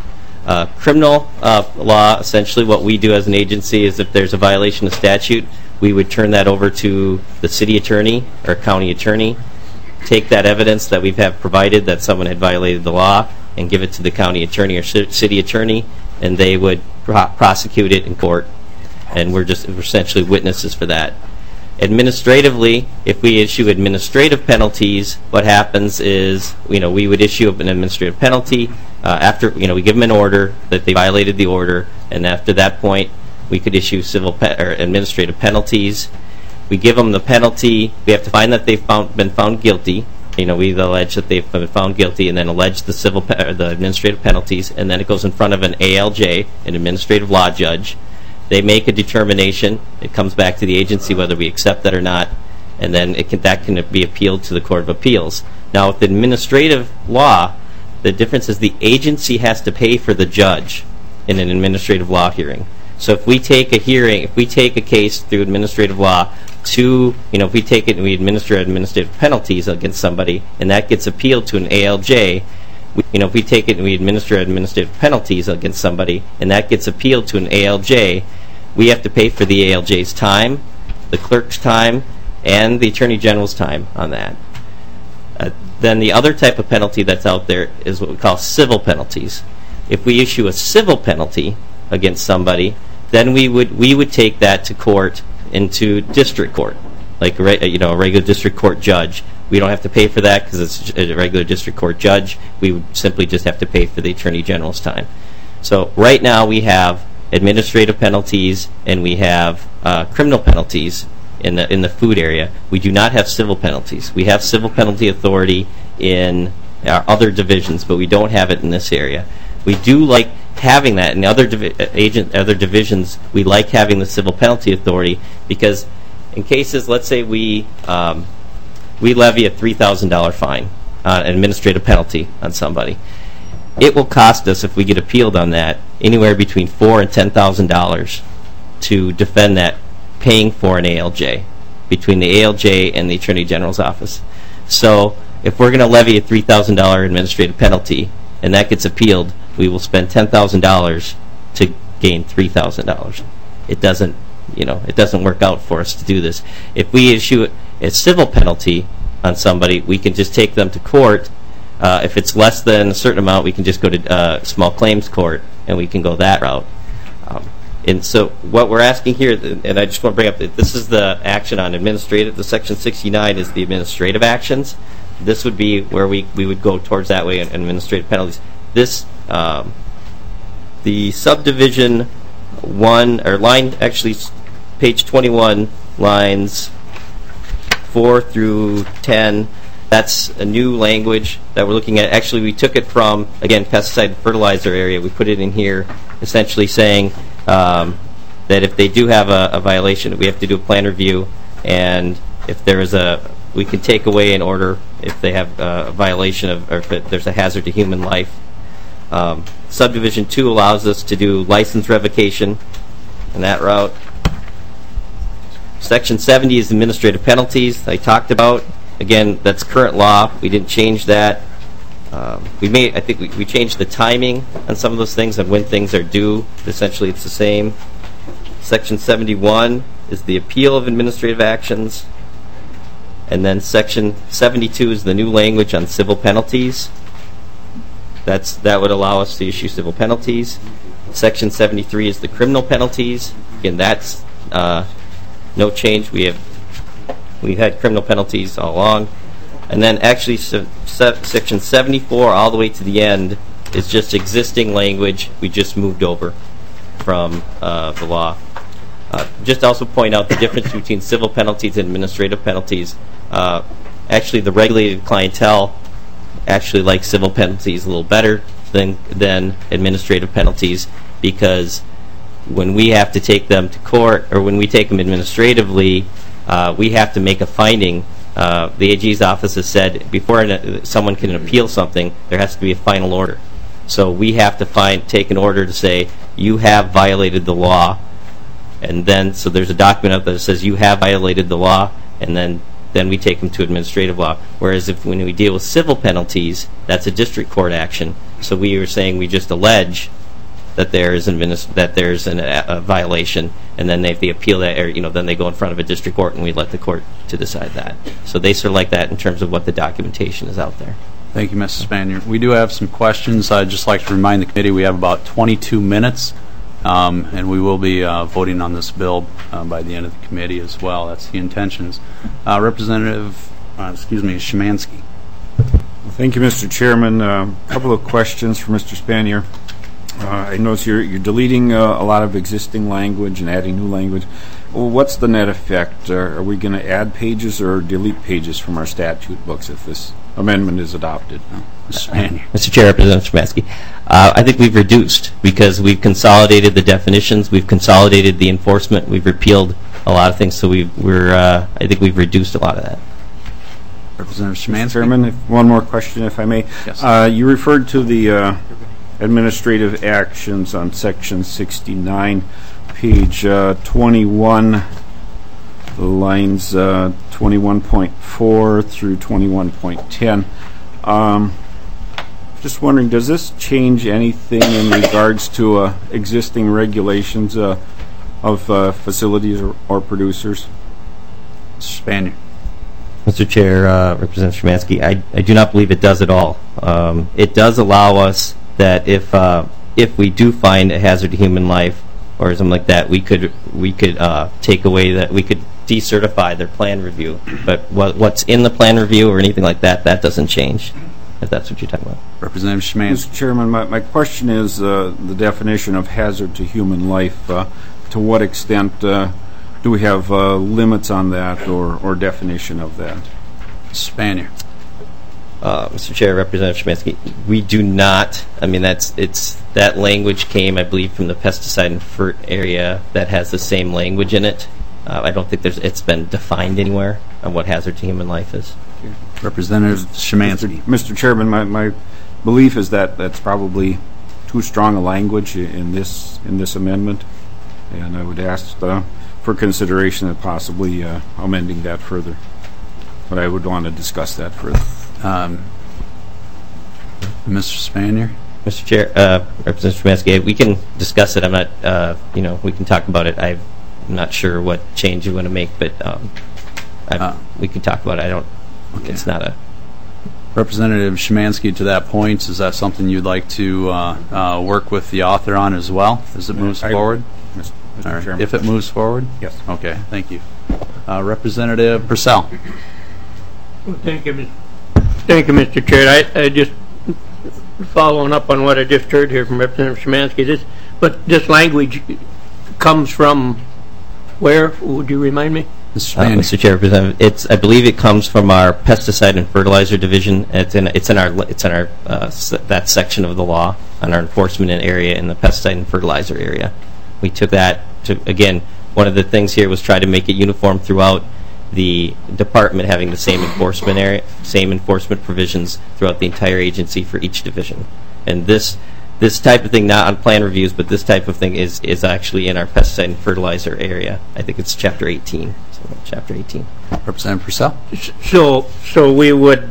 Uh, criminal uh, law, essentially what we do as an agency is if there's a violation of statute, we would turn that over to the city attorney or county attorney, take that evidence that we have provided that someone had violated the law, and give it to the county attorney or city attorney, and they would pro- prosecute it in court. And we're just we're essentially witnesses for that. Administratively, if we issue administrative penalties, what happens is, you know, we would issue an administrative penalty uh, after, you know, we give them an order that they violated the order, and after that point, we could issue civil pe- or administrative penalties. We give them the penalty. We have to find that they've found, been found guilty. You know, we allege that they've been found guilty, and then allege the civil, pe- or the administrative penalties, and then it goes in front of an A L J, an administrative law judge. They make a determination. It comes back to the agency whether we accept that or not, and then it can, that can be appealed to the Court of Appeals. Now, with administrative law, the difference is the agency has to pay for the judge in an administrative law hearing. So if we take a hearing, if we take a case through administrative law to, you know, if we take it and we administer administrative penalties against somebody, and that gets appealed to an A L J, we, you know, if we take it and we administer administrative penalties against somebody, and that gets appealed to an A L J, we have to pay for the A L J's time, the clerk's time, and the Attorney General's time on that. Uh, then the other type of penalty that's out there is what we call civil penalties. If we issue a civil penalty against somebody, then we would we would take that to court, into district court, like a, you know, a regular district court judge. We don't have to pay for that because it's a regular district court judge. We would simply just have to pay for the Attorney General's time. So right now we have administrative penalties and we have uh, criminal penalties in the in the food area. We do not have civil penalties. We have civil penalty authority in our other divisions, but we don't have it in this area. We do like having that in other divi- agent other divisions. We like having the civil penalty authority because in cases, let's say we um, we levy a three thousand dollars fine, uh, an administrative penalty on somebody. It will cost us, if we get appealed on that, anywhere between four and ten thousand dollars to defend that, paying for an A L J, between the A L J and the Attorney General's office. So if we're going to levy a three thousand dollars administrative penalty and that gets appealed, we will spend ten thousand dollars to gain three thousand dollars. It doesn't, you know, it doesn't work out for us to do this. If we issue a civil penalty on somebody, we can just take them to court. Uh, if it's less than a certain amount, we can just go to uh, small claims court, and we can go that route. Um, and so what we're asking here, and I just want to bring up that this is the action on administrative, the section sixty-nine is the administrative actions. This would be where we, we would go towards that way in administrative penalties. This, um, the subdivision one, or line, actually page twenty-one, lines four through ten, that's a new language that we're looking at. Actually, we took it from, again, pesticide and fertilizer area. We put it in here, essentially saying um, that if they do have a, a violation, we have to do a plan review, and if there is a, we can take away an order if they have a violation of, or if it, there's a hazard to human life. Um, subdivision two allows us to do license revocation in that route. Section seventy is administrative penalties I talked about. Again, that's current law. We didn't change that. Um, we made, I think we, we changed the timing on some of those things and when things are due. Essentially, it's the same. Section seventy-one is the appeal of administrative actions. And then Section seventy-two is the new language on civil penalties. That's, that would allow us to issue civil penalties. Section seventy-three is the criminal penalties. Again, that's uh, no change. We have we've had criminal penalties all along. And then actually se se Section seventy-four all the way to the end is just existing language. We just moved over from uh, the law. Uh, just also point out the difference between civil penalties and administrative penalties. Uh, actually, the regulated clientele actually likes civil penalties a little better than than administrative penalties, because when we have to take them to court, or when we take them administratively, uh, we have to make a finding. Uh, the A G's office has said before an, someone can appeal something, there has to be a final order. So we have to find take an order to say you have violated the law, and then so there's a document up there that says you have violated the law, and then then we take them to administrative law. Whereas if when we deal with civil penalties, that's a district court action. So we were saying we just allege that there is an that there's an, a, a violation, and then they, if they appeal that, or you know, then they go in front of a district court, and we let the court to decide that. So they sort of like that in terms of what the documentation is out there. Thank you, Missus Spanier. We do have some questions. I'd just like to remind the committee we have about twenty-two minutes, um, and we will be uh, voting on this bill uh, by the end of the committee as well. That's the intentions. Uh, Representative, uh, excuse me, Szymanski. Thank you, Mister Chairman. A uh, couple of questions for Mister Spanier. Uh, I notice you're, you're deleting uh, a lot of existing language and adding new language. Well, what's the net effect? Uh, are we going to add pages or delete pages from our statute books if this amendment is adopted? Uh, Mister Chair, Representative Szymanski, uh, I think we've reduced because we've consolidated the definitions, we've consolidated the enforcement, we've repealed a lot of things, so we've, we're, uh, I think we've reduced a lot of that. Representative Szymanski. Chairman, if, one more question, if I may. Yes. Uh, you referred to the uh, administrative actions on Section sixty-nine, page uh, twenty-one, lines uh, twenty-one point four through twenty-one point ten. Um, just wondering, does this change anything in regards to uh, existing regulations uh, of uh, facilities or, or producers? Spanier. Mister Chair, uh, Representative Szymanski, I, I do not believe it does at all. Um, it does allow us that if uh, if we do find a hazard to human life or something like that, we could we could uh, take away that we could decertify their plan review. But what, what's in the plan review or anything like that, that doesn't change. If that's what you're talking about. Representative Szymanski. Mister Chairman, my, my question is uh, the definition of hazard to human life. Uh, to what extent uh, do we have uh, limits on that or, or definition of that? Spanier. Uh, Mister Chair, Representative Szymanski, we do not. I mean, that's it's that language came, I believe, from the pesticide and fert area that has the same language in it, uh, I don't think there's it's been defined anywhere on what hazard to human life is. Representative Szymanski. Mister Chairman, my, my belief is that that's probably too strong a language in this in this amendment, and I would ask uh, for consideration of possibly uh, amending that further. But I would want to discuss that further. Um, Mister Spanier? Mister Chair, uh, Representative Szymanski, we can discuss it. I'm not, uh, you know, we can talk about it. I'm not sure what change you want to make, but um, uh, we can talk about it. I don't, okay. It's not a... Representative Szymanski, to that point, is that something you'd like to uh, uh, work with the author on as well as it moves I, forward? Mister All right. Chairman. If it moves forward? Yes. Okay, thank you. Uh, Representative Purcell. Well, thank you, Mister Thank you, Mister Chair. I, I just following up on what I just heard here from Representative Szymanski. This, but this language comes from where? Would you remind me? Uh, Mister Chair, it's I believe it comes from our pesticide and fertilizer division. It's in it's in our it's in our uh, that section of the law on our enforcement area in the pesticide and fertilizer area. We took that to again. One of the things here was try to make it uniform throughout the department, having the same enforcement area, same enforcement provisions throughout the entire agency for each division. And this this type of thing, not on plan reviews, but this type of thing is is actually in our pesticide and fertilizer area. I think it's chapter eighteen. So chapter eighteen. Representative Purcell. So, so we would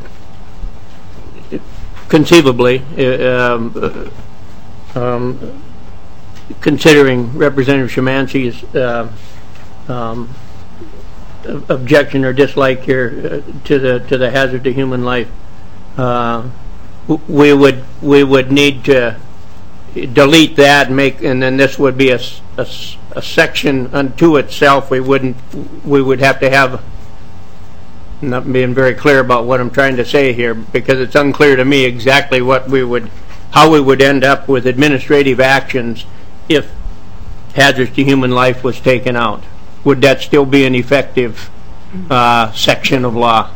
conceivably, uh, um, uh, um, considering Representative Szymanski's uh, um, objection or dislike here uh, to the to the hazard to human life, uh, we would we would need to delete that and make, and then this would be a, a, a section unto itself. We wouldn't we would have to have. I'm not being very clear about what I'm trying to say here because it's unclear to me exactly what we would how we would end up with administrative actions if hazards to human life was taken out. Would that still be an effective uh, section of law?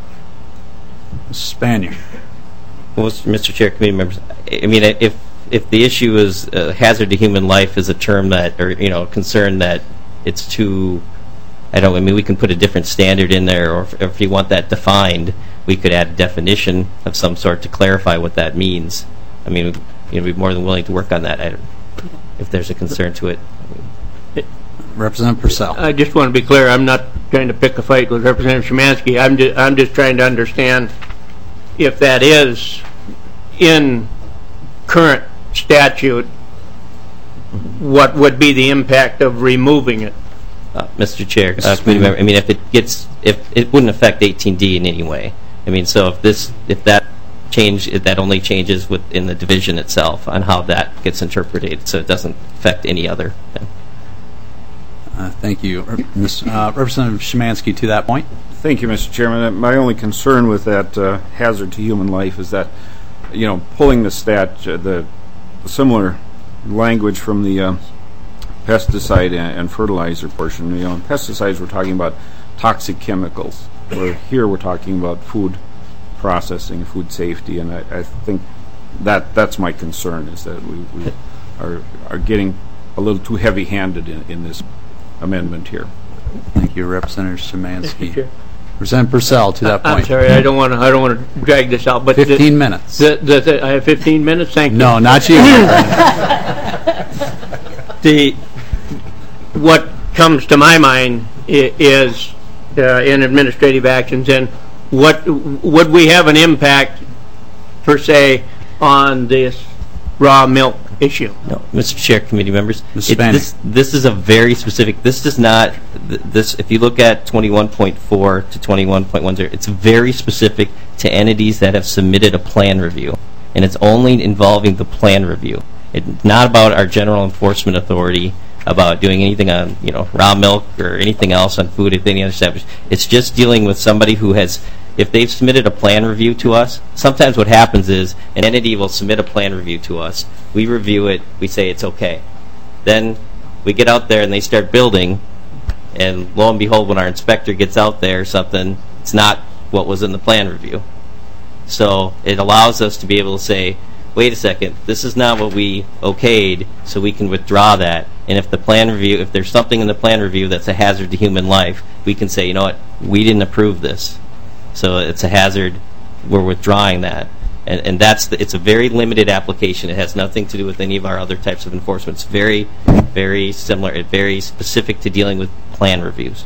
Spanier. Well, Mister Chair, committee members, I mean, if if the issue is uh, hazard to human life is a term that, or you know, concern that it's too, I don't. I mean, we can put a different standard in there, or if, or if you want that defined, we could add a definition of some sort to clarify what that means. I mean, you know, we'd be more than willing to work on that. I don't, if there's a concern to it. Representative Purcell. I just want to be clear. I'm not trying to pick a fight with Representative Szymanski. I'm just, I'm just trying to understand if that is in current statute, what would be the impact of removing it? Uh, Mister Chair, uh, committee member, I mean, if it gets, if it wouldn't affect eighteen D in any way. I mean, so if this, if that change, if that only changes within the division itself on how that gets interpreted, so it doesn't affect any other thing. Uh, thank you. Uh, Representative Szymanski, to that point. Thank you, Mister Chairman. My only concern with that uh, hazard to human life is that, you know, pulling the stat, uh, the similar language from the uh, pesticide and, and fertilizer portion. You know, in pesticides we're talking about toxic chemicals, where here we're talking about food processing, food safety, and I, I think that that's my concern, is that we, we are are getting a little too heavy-handed in, in this amendment here. Thank you, Representative Szymanski. Representative Purcell, to that point. I'm sorry, I don't want to. I don't want to drag this out. But fifteen the, minutes. The, the, the, I have fifteen minutes. Thank you. No, not you. the what comes to my mind is uh, in administrative actions, and what would we have an impact per se on this raw milk issue? No, Mister Chair, committee members, Mister it, this this is a very specific. This does not. Th this, if you look at twenty-one point four to twenty-one point one zero, it's very specific to entities that have submitted a plan review, and it's only involving the plan review. It's not about our general enforcement authority about doing anything on, you know, raw milk or anything else on food at any other establishment. It's just dealing with somebody who has. If they've submitted a plan review to us, sometimes what happens is an entity will submit a plan review to us. We review it. We say it's okay. Then we get out there and they start building, and lo and behold, when our inspector gets out there, something, it's not what was in the plan review. So it allows us to be able to say, wait a second, this is not what we okayed, so we can withdraw that. And if the plan review, if there's something in the plan review that's a hazard to human life, we can say, you know what, we didn't approve this, so it's a hazard, we're withdrawing that. And, and that's the, it's a very limited application. It has nothing to do with any of our other types of enforcement. It's very, very similar, it's very specific to dealing with plan reviews.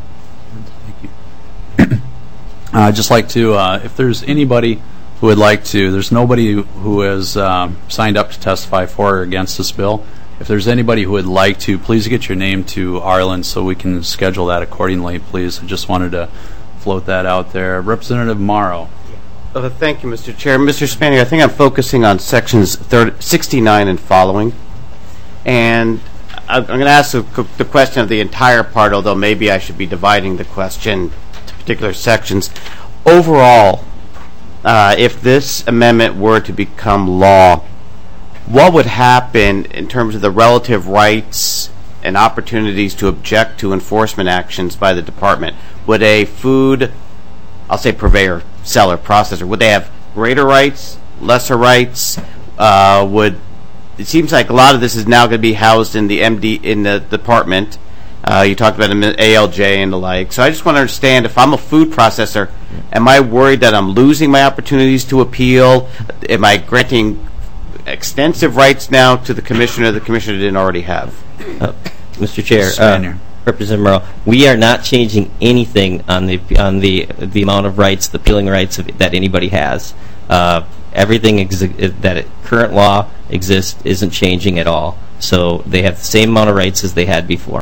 Uh, I'd just like to, uh, if there's anybody who would like to, there's nobody who has um, signed up to testify for or against this bill. If there's anybody who would like to, please get your name to Arlen so we can schedule that accordingly, please. I just wanted to float that out there. Representative Morrow. Uh, thank you, Mister Chair. Mister Spanier, I think I'm focusing on sections thirty, sixty-nine and following. And I'm going to ask the, the question of the entire part, although maybe I should be dividing the question to particular sections. Overall, uh, if this amendment were to become law, what would happen in terms of the relative rights and opportunities to object to enforcement actions by the department? Would a food, I'll say purveyor, seller, processor, would they have greater rights, lesser rights? Uh, would it seems like a lot of this is now going to be housed in the M D in the department. Uh, you talked about A L J and the like. So I just want to understand, if I'm a food processor, am I worried that I'm losing my opportunities to appeal? Am I granting extensive rights now to the commissioner the commissioner didn't already have? Uh, Mister Chair, uh, Representative Morrow, we are not changing anything on the on the the amount of rights, the appealing rights of, that anybody has. Uh, everything exi- that it, current law exists isn't changing at all. So they have the same amount of rights as they had before.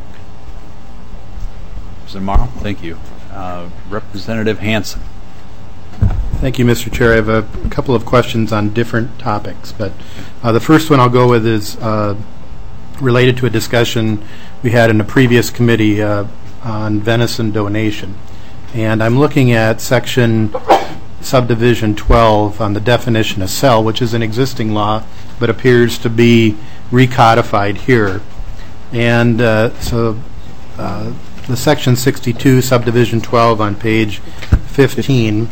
Representative Morrow, thank you. Uh, Representative Hansen. Thank you, Mister Chair. I have a couple of questions on different topics, but uh, the first one I'll go with is uh, related to a discussion we had in a previous committee uh, on venison donation. And I'm looking at section subdivision twelve on the definition of sell, which is an existing law, but appears to be recodified here. And uh, so uh, the section sixty-two, subdivision twelve on page fifteen,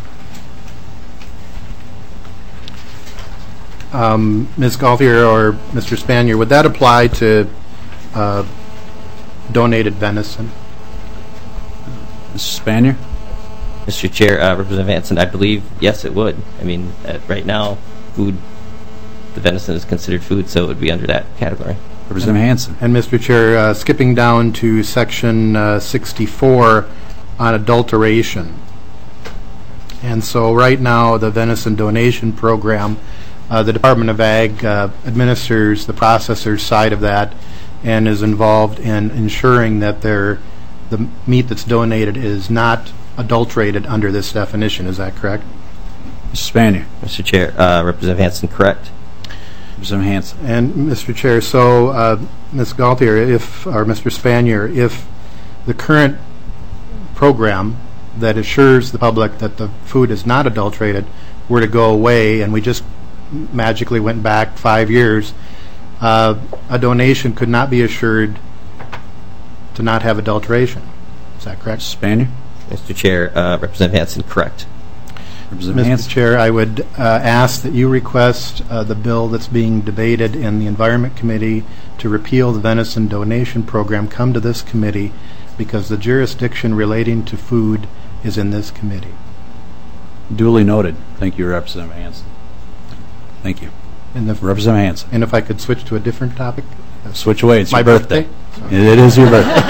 Um, Miz Gauthier or Mister Spanier, would that apply to uh, donated venison? Mister Spanier? Mister Chair, uh, Representative Hansen, I believe, yes, it would. I mean, uh, right now, food, the venison is considered food, so it would be under that category. Representative Hansen. And Mister Chair, uh, skipping down to section uh, sixty-four on adulteration. And so right now, the venison donation program, Uh, the Department of Ag uh, administers the processor's side of that and is involved in ensuring that their, the meat that's donated is not adulterated under this definition. Is that correct? Mister Spanier. Mister Chair, uh, Representative Hansen, correct. Representative Hansen. And Mister Chair, so uh, Miz Gauthier, if, or Mister Spanier, if the current program that assures the public that the food is not adulterated were to go away, and we just magically went back five years, uh, a donation could not be assured to not have adulteration. Is that correct? Spanier? Mister Chair, uh, Representative Hansen, correct. Mister Hansen. Chair, I would uh, ask that you request uh, the bill that's being debated in the Environment Committee to repeal the venison donation program come to this committee, because the jurisdiction relating to food is in this committee. Duly noted. Thank you, Representative Hansen. Thank you. And the, Representative Hansen. And if I could switch to a different topic? Switch away. It's my your birthday. birthday? It is your birthday.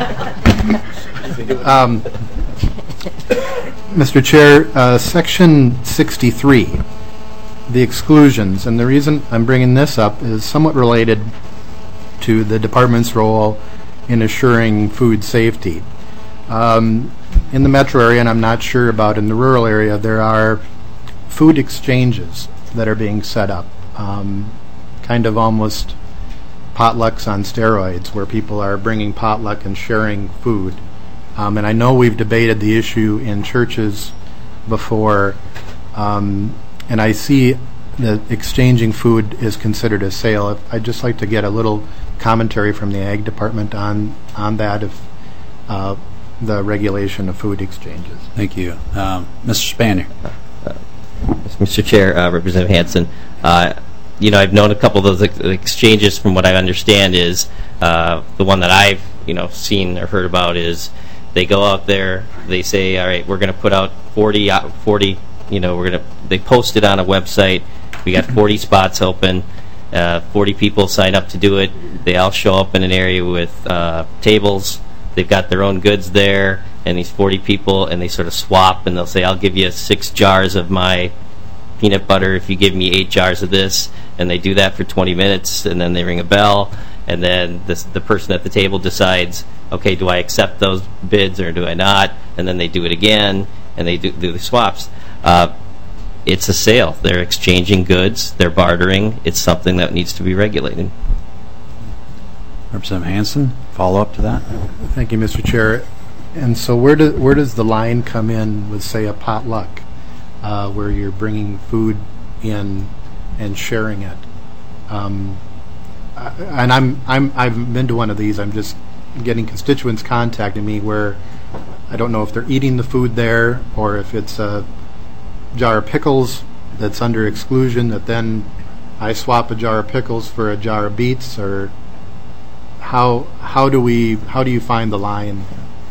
um, Mister Chair, uh, section sixty-three, the exclusions, and the reason I'm bringing this up is somewhat related to the department's role in assuring food safety. Um, in the metro area, and I'm not sure about in the rural area, there are food exchanges that are being set up, um, kind of almost potlucks on steroids, where people are bringing potluck and sharing food. Um, and I know we've debated the issue in churches before, um, and I see that exchanging food is considered a sale. I'd just like to get a little commentary from the Ag Department on, on that, if uh, the regulation of food exchanges. Thank you. Um, Mister Spanier. Uh, Mister Chair, uh, Representative Hanson. Uh, you know, I've known a couple of those ex exchanges. From what I understand, is uh, the one that I've you know seen or heard about is they go out there, they say, all right, we're going to put out forty, forty. You know, we're going to. They post it on a website. We got forty spots open. Uh, forty people sign up to do it. They all show up in an area with uh, tables. They've got their own goods there, and these forty people, and they sort of swap, and they'll say, I'll give you six jars of my peanut butter if you give me eight jars of this, and they do that for twenty minutes, and then they ring a bell, and then this, the person at the table decides, okay, do I accept those bids or do I not? And then they do it again, and they do, do the swaps. Uh, it's a sale. They're exchanging goods. They're bartering. It's something that needs to be regulated. Representative Hanson, follow up to that. Thank you, Mister Chair. And so where, do, where does the line come in with, say, a potluck, uh, where you're bringing food in and sharing it? Um, I, and I'm, I'm, I've been to one of these. I'm just getting constituents contacting me where I don't know if they're eating the food there or if it's a jar of pickles that's under exclusion that then I swap a jar of pickles for a jar of beets, or how how do we how do you find the line?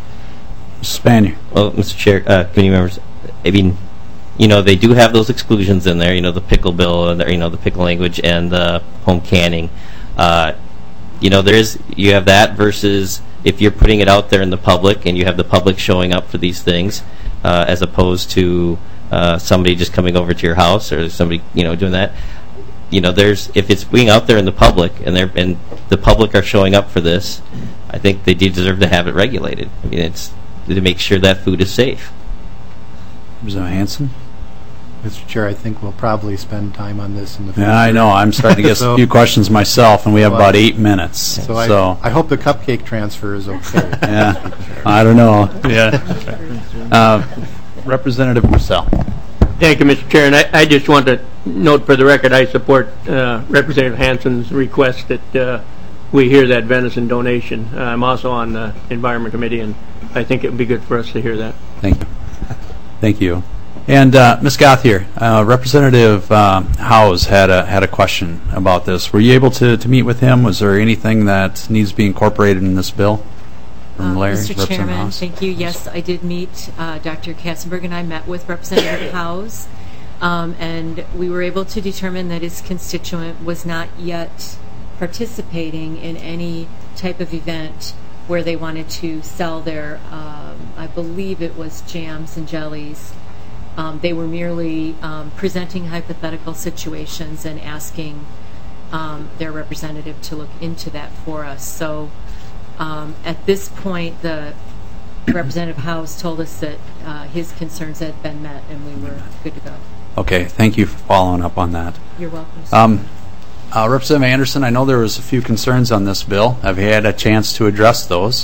Spanier. Well, Mister Chair, uh, committee members, I mean, you know, they do have those exclusions in there. You know, the pickle bill, and the, you know, the pickle language, and the home canning. Uh, you know, there is you have that versus if you're putting it out there in the public, and you have the public showing up for these things, uh, as opposed to uh, somebody just coming over to your house or somebody you know doing that. You know, there's if it's being out there in the public, and they're and the public are showing up for this, I think they do deserve to have it regulated. I mean, it's to make sure that food is safe. Representative Hanson? Mister Chair, I think we'll probably spend time on this in the future. Yeah, I know. I'm starting to get so, a few questions myself, and we have well, about eight minutes. So, so. I, I hope the cupcake transfer is okay. Yeah, I don't know. Yeah. Uh, Representative Purcell. Thank you, Mister Chair. And I, I just want to note for the record, I support uh, Representative Hanson's request that uh, we hear that venison donation. Uh, I'm also on the Environment Committee, and I think it would be good for us to hear that. Thank you. Thank you. And uh, Miz Gauthier, uh, Representative uh, Howes had a had a question about this. Were you able to, to meet with him? Was there anything that needs to be incorporated in this bill? From Larry, uh, Mister Chairman, Howes? Thank you. Yes, I did meet uh, Doctor Katzenberg, and I met with Representative Howes, um, and we were able to determine that his constituent was not yet participating in any type of event where they wanted to sell their, um, I believe it was jams and jellies. Um, they were merely um, presenting hypothetical situations and asking um, their representative to look into that for us. So um, at this point, the Representative Howes told us that uh, his concerns had been met and we were good to go. Okay, thank you for following up on that. You're welcome, sir. Um, uh, Representative Anderson, I know there was a few concerns on this bill. Have you had a chance to address those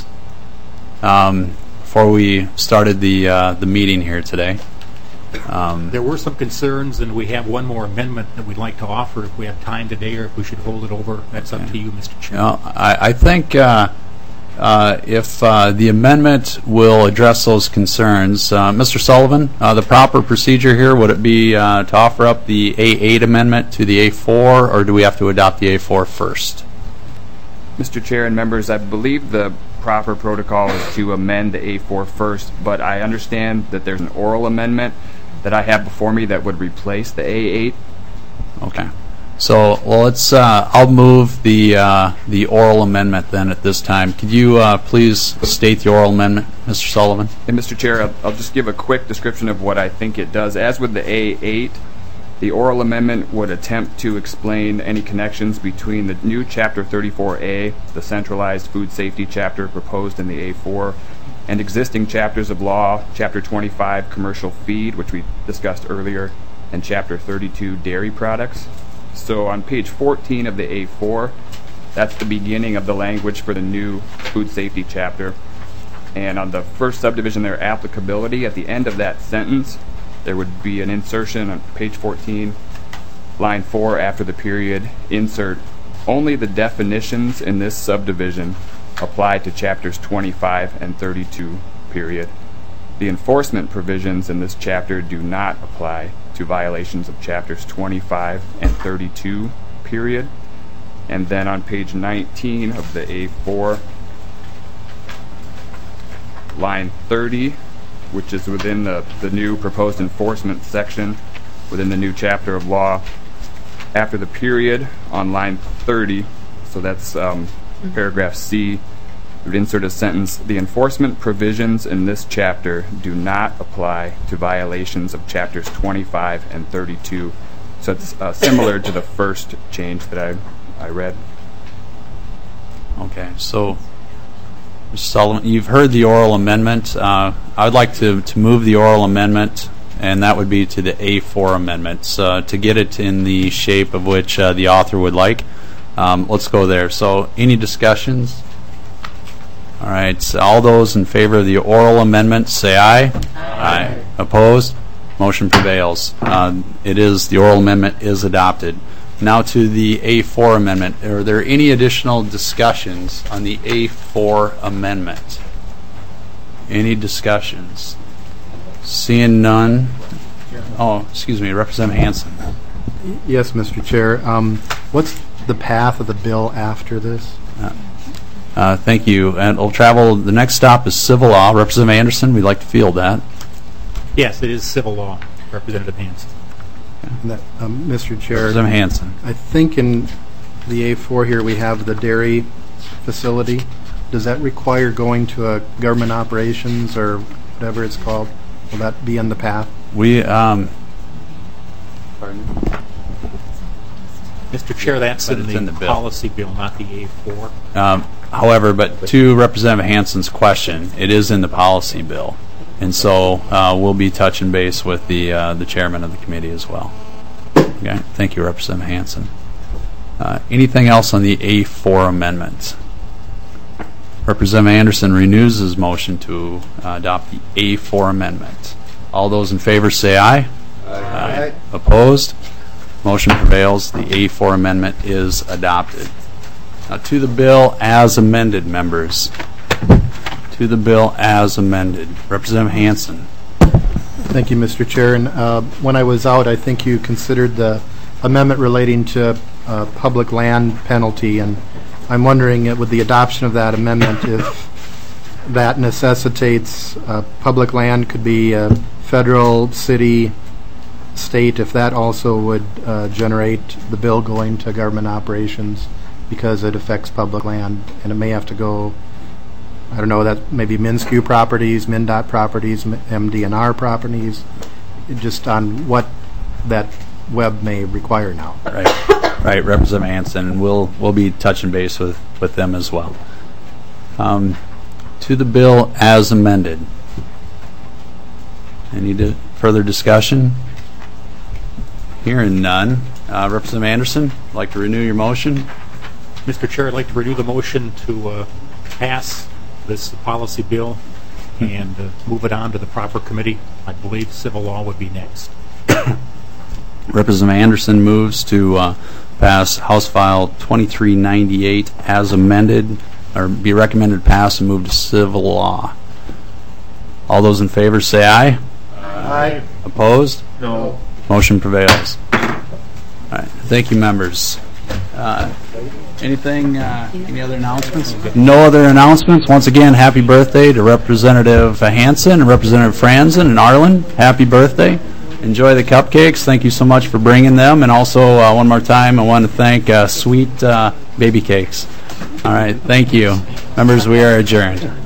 um, before we started the uh, the meeting here today? Um, there were some concerns, and we have one more amendment that we'd like to offer if we have time today, or if we should hold it over. That's okay. Up to you, Mister Chair. You know, I, I think uh, uh, if uh, the amendment will address those concerns, uh, Mister Sullivan, uh, the proper procedure here, would it be uh, to offer up the A eight amendment to the A four, or do we have to adopt the A four first? Mister Chair and members, I believe the proper protocol is to amend the A four first, but I understand that there's an oral amendment that I have before me that would replace the A eight. Okay. So, well, let's. Uh, I'll move the uh, the oral amendment then at this time. Could you uh, please state the oral amendment, Mister Sullivan? And Mister Chair, I'll, I'll just give a quick description of what I think it does. As with the A eight, the oral amendment would attempt to explain any connections between the new Chapter thirty-four A, the centralized food safety chapter proposed in the A four, and existing chapters of law, Chapter twenty-five, commercial feed, which we discussed earlier, and Chapter thirty-two, dairy products. So on page fourteen of the A four, that's the beginning of the language for the new food safety chapter. And on the first subdivision there, applicability, at the end of that sentence, there would be an insertion on page fourteen, line four, after the period, insert, only the definitions in this subdivision apply to chapters twenty-five and thirty-two, period. The enforcement provisions in this chapter do not apply to violations of chapters twenty-five and thirty-two, period. And then on page nineteen of the A four, line thirty, which is within the, the new proposed enforcement section within the new chapter of law, after the period on line thirty, so that's um, paragraph C, we would insert a sentence, the enforcement provisions in this chapter do not apply to violations of chapters twenty-five and thirty-two. So it's uh, similar to the first change that I, I read. Okay, so Mister Sullivan, you've heard the oral amendment. Uh, I would like to, to move the oral amendment, and that would be to the A four amendments, uh, to get it in the shape of which uh, the author would like. Um, let's go there. So, any discussions? All right, so all those in favor of the oral amendment, say aye. Aye. Aye. Opposed? Motion prevails. Uh, it is, the oral amendment is adopted. Now to the A four amendment. Are there any additional discussions on the A four amendment? Any discussions? Seeing none. Oh, excuse me, Representative Hansen. Yes, Mister Chair. Um, what's the path of the bill after this? Uh, uh, thank you. And we'll travel, the next stop is civil law. Representative Anderson, we'd like to field that. Yes, it is civil law, Representative Hansen. That, um, Mister Chair, Representative Hansen. I think in the A four here we have the dairy facility. Does that require going to a government operations or whatever it's called? Will that be in the path? We, um... Pardon? Mister Chair, that's But in it's the, in the bill. policy bill, not the A four. Um, however, but to Representative Hansen's question, it is in the policy bill. And so uh, we'll be touching base with the uh, the chairman of the committee as well. Okay, thank you, Representative Hansen. Uh, anything else on the A four amendment? Representative Anderson renews his motion to uh, adopt the A four amendment. All those in favor say aye. Aye. Aye. Opposed? Motion prevails. The A four amendment is adopted. Now to the bill as amended, members. To the bill as amended. Representative Hansen. Thank you, Mister Chair. And uh, when I was out, I think you considered the amendment relating to uh, public land penalty, and I'm wondering, uh, with the adoption of that amendment, if that necessitates uh, public land could be uh, federal, city, state, if that also would uh, generate the bill going to government operations because it affects public land, and it may have to go, I don't know, that maybe MnSCU properties, MnDOT properties, M D N R properties, just on what that web may require now. Right, right, Representative Hansen, and we'll we'll be touching base with, with them as well. Um, to the bill as amended. Any di- further discussion? Hearing none. Uh, Representative Anderson, would like to renew your motion? Mister Chair, I'd like to renew the motion to uh, pass this policy bill and uh, move it on to the proper committee. I believe civil law would be next. Representative Anderson moves to uh, pass House File twenty-three ninety-eight as amended, or be recommended pass and move to civil law. All those in favor say aye. Aye. Opposed? No. Motion prevails. All right. Thank you, members. Uh, anything, uh, any other announcements? No other announcements. Once again, happy birthday to Representative Hansen and Representative Franzen and Arlen. Happy birthday. Enjoy the cupcakes. Thank you so much for bringing them. And also, uh, one more time, I want to thank uh, Sweet uh, Baby Cakes. All right. Thank you. Members, we are adjourned.